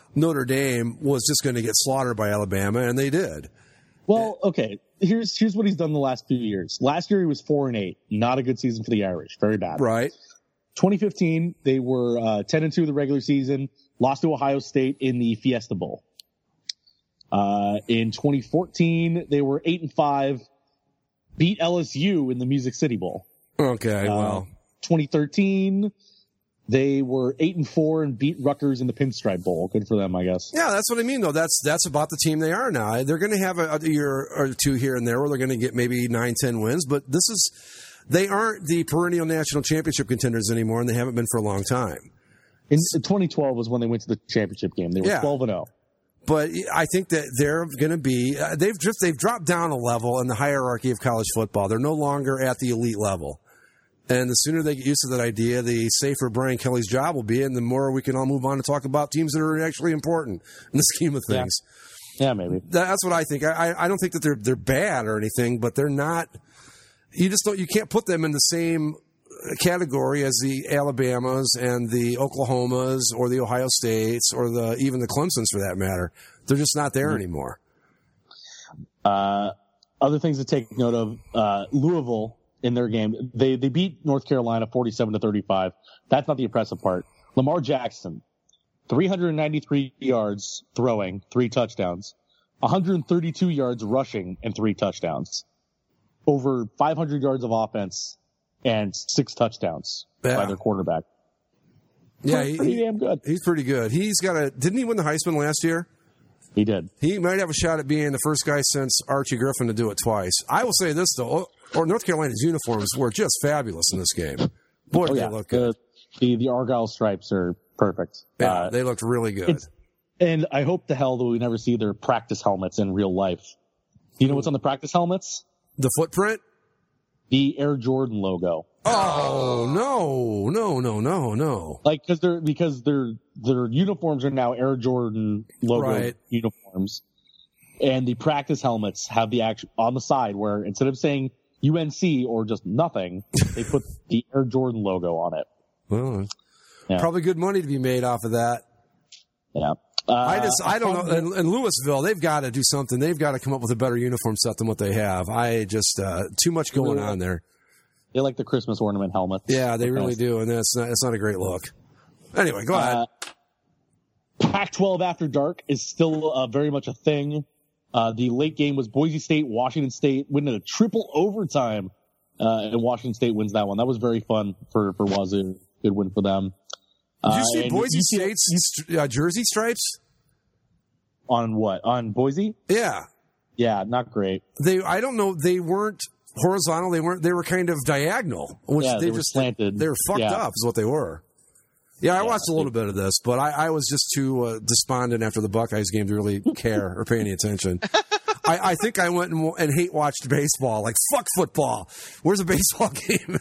Speaker 6: Notre Dame was just going to get slaughtered by Alabama, and they did.
Speaker 7: Well, okay. Here's here's what he's done the last few years. Last year he was four and eight. Not a good season for the Irish. Very bad.
Speaker 6: Right.
Speaker 7: twenty fifteen they were uh, ten and two the regular season. Lost to Ohio State in the Fiesta Bowl. Uh, in twenty fourteen they were eight and five. Beat L S U in the Music City Bowl.
Speaker 6: Okay. Well.
Speaker 7: Uh, twenty thirteen they were eight and four and beat Rutgers in the Pinstripe Bowl. Good for them, I guess.
Speaker 6: Yeah, that's what I mean, though. That's that's about the team they are now. They're going to have a, a year or two here and there where they're going to get maybe nine, ten wins, but this is they aren't the perennial national championship contenders anymore, and they haven't been for a long time.
Speaker 7: In twenty twelve was when they went to the championship game. They were
Speaker 6: Yeah.
Speaker 7: twelve and oh.
Speaker 6: But I think that they're going to be uh, they've just they've dropped down a level in the hierarchy of college football. They're no longer at the elite level. And the sooner they get used to that idea, the safer Brian Kelly's job will be, and the more we can all move on to talk about teams that are actually important in the scheme of things.
Speaker 7: Yeah, yeah maybe.
Speaker 6: That's what I think. I, I don't think that they're they're bad or anything, but they're not. You just don't. You can't put them in the same category as the Alabamas and the Oklahomas or the Ohio States or the even the Clemsons for that matter. They're just not there mm-hmm. anymore.
Speaker 7: Uh, other things to take note of: uh, Louisville. In their game, they they beat North Carolina forty-seven to thirty-five. That's not the impressive part. Lamar Jackson, three hundred ninety-three yards throwing, three touchdowns, one hundred thirty-two yards rushing, and three touchdowns. Over five hundred yards of offense and six touchdowns yeah. by their quarterback.
Speaker 6: Yeah,
Speaker 7: pretty, pretty
Speaker 6: he,
Speaker 7: damn good.
Speaker 6: He's pretty good. He's got a. Didn't he win the Heisman last year?
Speaker 7: He did.
Speaker 6: He might have a shot at being the first guy since Archie Griffin to do it twice. I will say this though. Or North Carolina's uniforms were just fabulous in this game. Boy,
Speaker 7: oh,
Speaker 6: they
Speaker 7: yeah.
Speaker 6: look good.
Speaker 7: The, the Argyle stripes are perfect.
Speaker 6: Yeah,
Speaker 7: uh,
Speaker 6: they looked really good.
Speaker 7: And I hope to hell that we never see their practice helmets in real life. You know what's on the practice helmets?
Speaker 6: The footprint?
Speaker 7: The Air Jordan logo.
Speaker 6: Oh, no, no, no, no, no.
Speaker 7: Like, cause they're, because their, their uniforms are now Air Jordan logo
Speaker 6: right.
Speaker 7: uniforms. And the practice helmets have the action on the side where instead of saying U N C or just nothing, they put the Air Jordan logo on it.
Speaker 6: Well,
Speaker 7: yeah.
Speaker 6: Probably good money to be made off of that.
Speaker 7: Yeah. Uh,
Speaker 6: I just, I don't know. In, in Louisville, they've got to do something. They've got to come up with a better uniform set than what they have. I just, uh, too much going on there.
Speaker 7: They like the Christmas ornament helmet.
Speaker 6: Yeah, they really do. And that's not, it's not a great look. Anyway, go ahead.
Speaker 7: Uh, Pac twelve After Dark is still uh, very much a thing. Uh, the late game was Boise State, Washington State, winning a triple overtime, uh, and Washington State wins that one. That was very fun for, for Wazoo. Good win for them.
Speaker 6: Did you
Speaker 7: uh,
Speaker 6: see Boise State's uh, jersey stripes?
Speaker 7: On what? On Boise?
Speaker 6: Yeah.
Speaker 7: Yeah, not great.
Speaker 6: They, I don't know, they weren't horizontal, they weren't, they were kind of diagonal. Which
Speaker 7: yeah,
Speaker 6: they,
Speaker 7: they were
Speaker 6: just,
Speaker 7: slanted.
Speaker 6: They were fucked
Speaker 7: yeah.
Speaker 6: up is what they were. Yeah, I
Speaker 7: yeah,
Speaker 6: watched a little bit of this, but I, I was just too uh, despondent after the Buckeyes game to really care or pay any attention. I, I think I went and, and hate watched baseball. Like, fuck football. Where's a baseball game?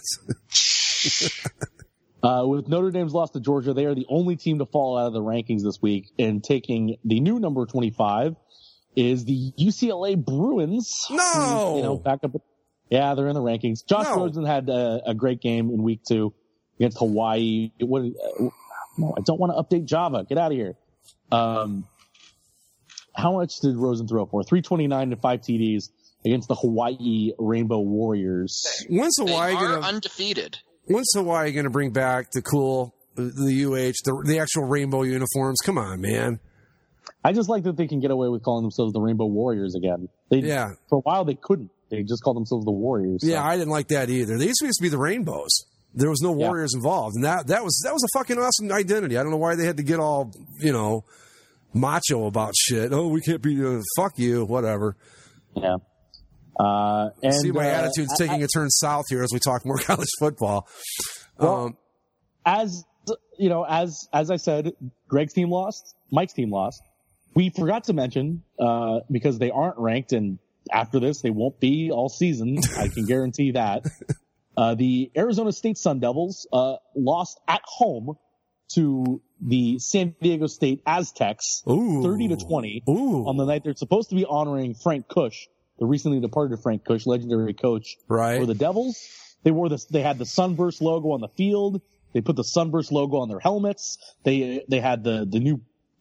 Speaker 7: uh, with Notre Dame's loss to Georgia, they are the only team to fall out of the rankings this week. And taking the new number twenty-five is the U C L A Bruins.
Speaker 6: No!
Speaker 7: Who, you know, back up. Yeah, they're in the rankings. Josh
Speaker 6: No.
Speaker 7: Rosen had a, a great game in week two against Hawaii. It would, uh, no, I don't want to update Java. Get out of here. Um, how much did Rosen throw for? three twenty-nine and five T Ds against the Hawaii Rainbow Warriors.
Speaker 6: When's
Speaker 4: They
Speaker 6: Hawaii
Speaker 4: are
Speaker 6: gonna?
Speaker 4: undefeated.
Speaker 6: When's Hawaii gonna bring back the cool, the U H, the the actual rainbow uniforms? Come on, man.
Speaker 7: I just like that they can get away with calling themselves the Rainbow Warriors again. They,
Speaker 6: Yeah.
Speaker 7: For a while they couldn't. They just called themselves the Warriors. So.
Speaker 6: Yeah, I didn't like that either. They used to be the Rainbows. There was no Warriors
Speaker 7: Yeah.
Speaker 6: involved, and that that was that was a fucking awesome identity. I don't know why they had to get all you know macho about shit. Oh, we can't be uh, fuck you, whatever.
Speaker 7: Yeah. Uh, and,
Speaker 6: See, my
Speaker 7: uh,
Speaker 6: attitude's
Speaker 7: I,
Speaker 6: taking a turn south here as we talk more college football.
Speaker 7: Well,
Speaker 6: um,
Speaker 7: as you know, as as I said, Greg's team lost, Mike's team lost. We forgot to mention uh, because they aren't ranked, and after this they won't be all season. I can guarantee that. Uh, the Arizona State Sun Devils uh, lost at home to the San Diego State Aztecs,
Speaker 6: Ooh.
Speaker 7: thirty to twenty,
Speaker 6: Ooh.
Speaker 7: on the night they're supposed to be honoring Frank Kush, the recently departed Frank Kush, legendary coach
Speaker 6: Right.
Speaker 7: for the Devils. They wore this. They had the Sunburst logo on the field. They put the Sunburst logo on their helmets. They they had the the new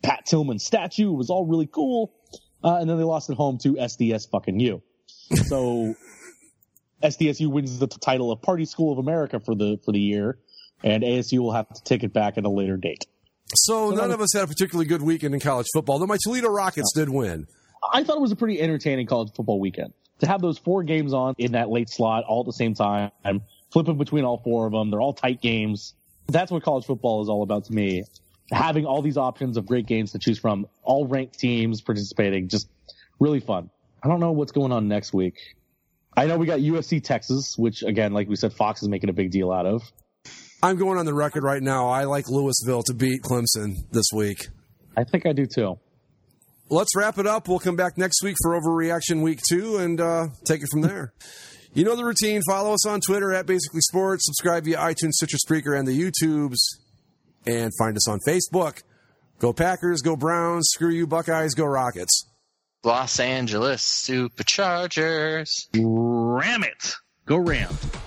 Speaker 7: Pat Tillman statue. It was all really cool. Uh, and then they lost at home to S D S fucking U. So S D S U wins the t- title of Party School of America for the for the year, and A S U will have to take it back at a later date.
Speaker 6: So, so none of us had a particularly good weekend in college football, though my Toledo Rockets no. did win.
Speaker 7: I thought it was a pretty entertaining college football weekend. To have those four games on in that late slot all at the same time, flipping between all four of them, they're all tight games. That's what college football is all about to me. Having all these options of great games to choose from, all ranked teams participating, just really fun. I don't know what's going on next week. I know we got U F C Texas, which, again, like we said, Fox is making a big deal out of.
Speaker 6: I'm going on the record right now. I like Louisville to beat Clemson this week.
Speaker 7: I think I do, too.
Speaker 6: Let's wrap it up. We'll come back next week for Overreaction Week two and uh, take it from there. You know the routine. Follow us on Twitter at Basically Sports. Subscribe via iTunes, Stitcher, Spreaker, and the YouTubes. And find us on Facebook. Go Packers, go Browns, screw you Buckeyes, go Rockets.
Speaker 4: Los Angeles Superchargers.
Speaker 7: Ram it. Go Rams.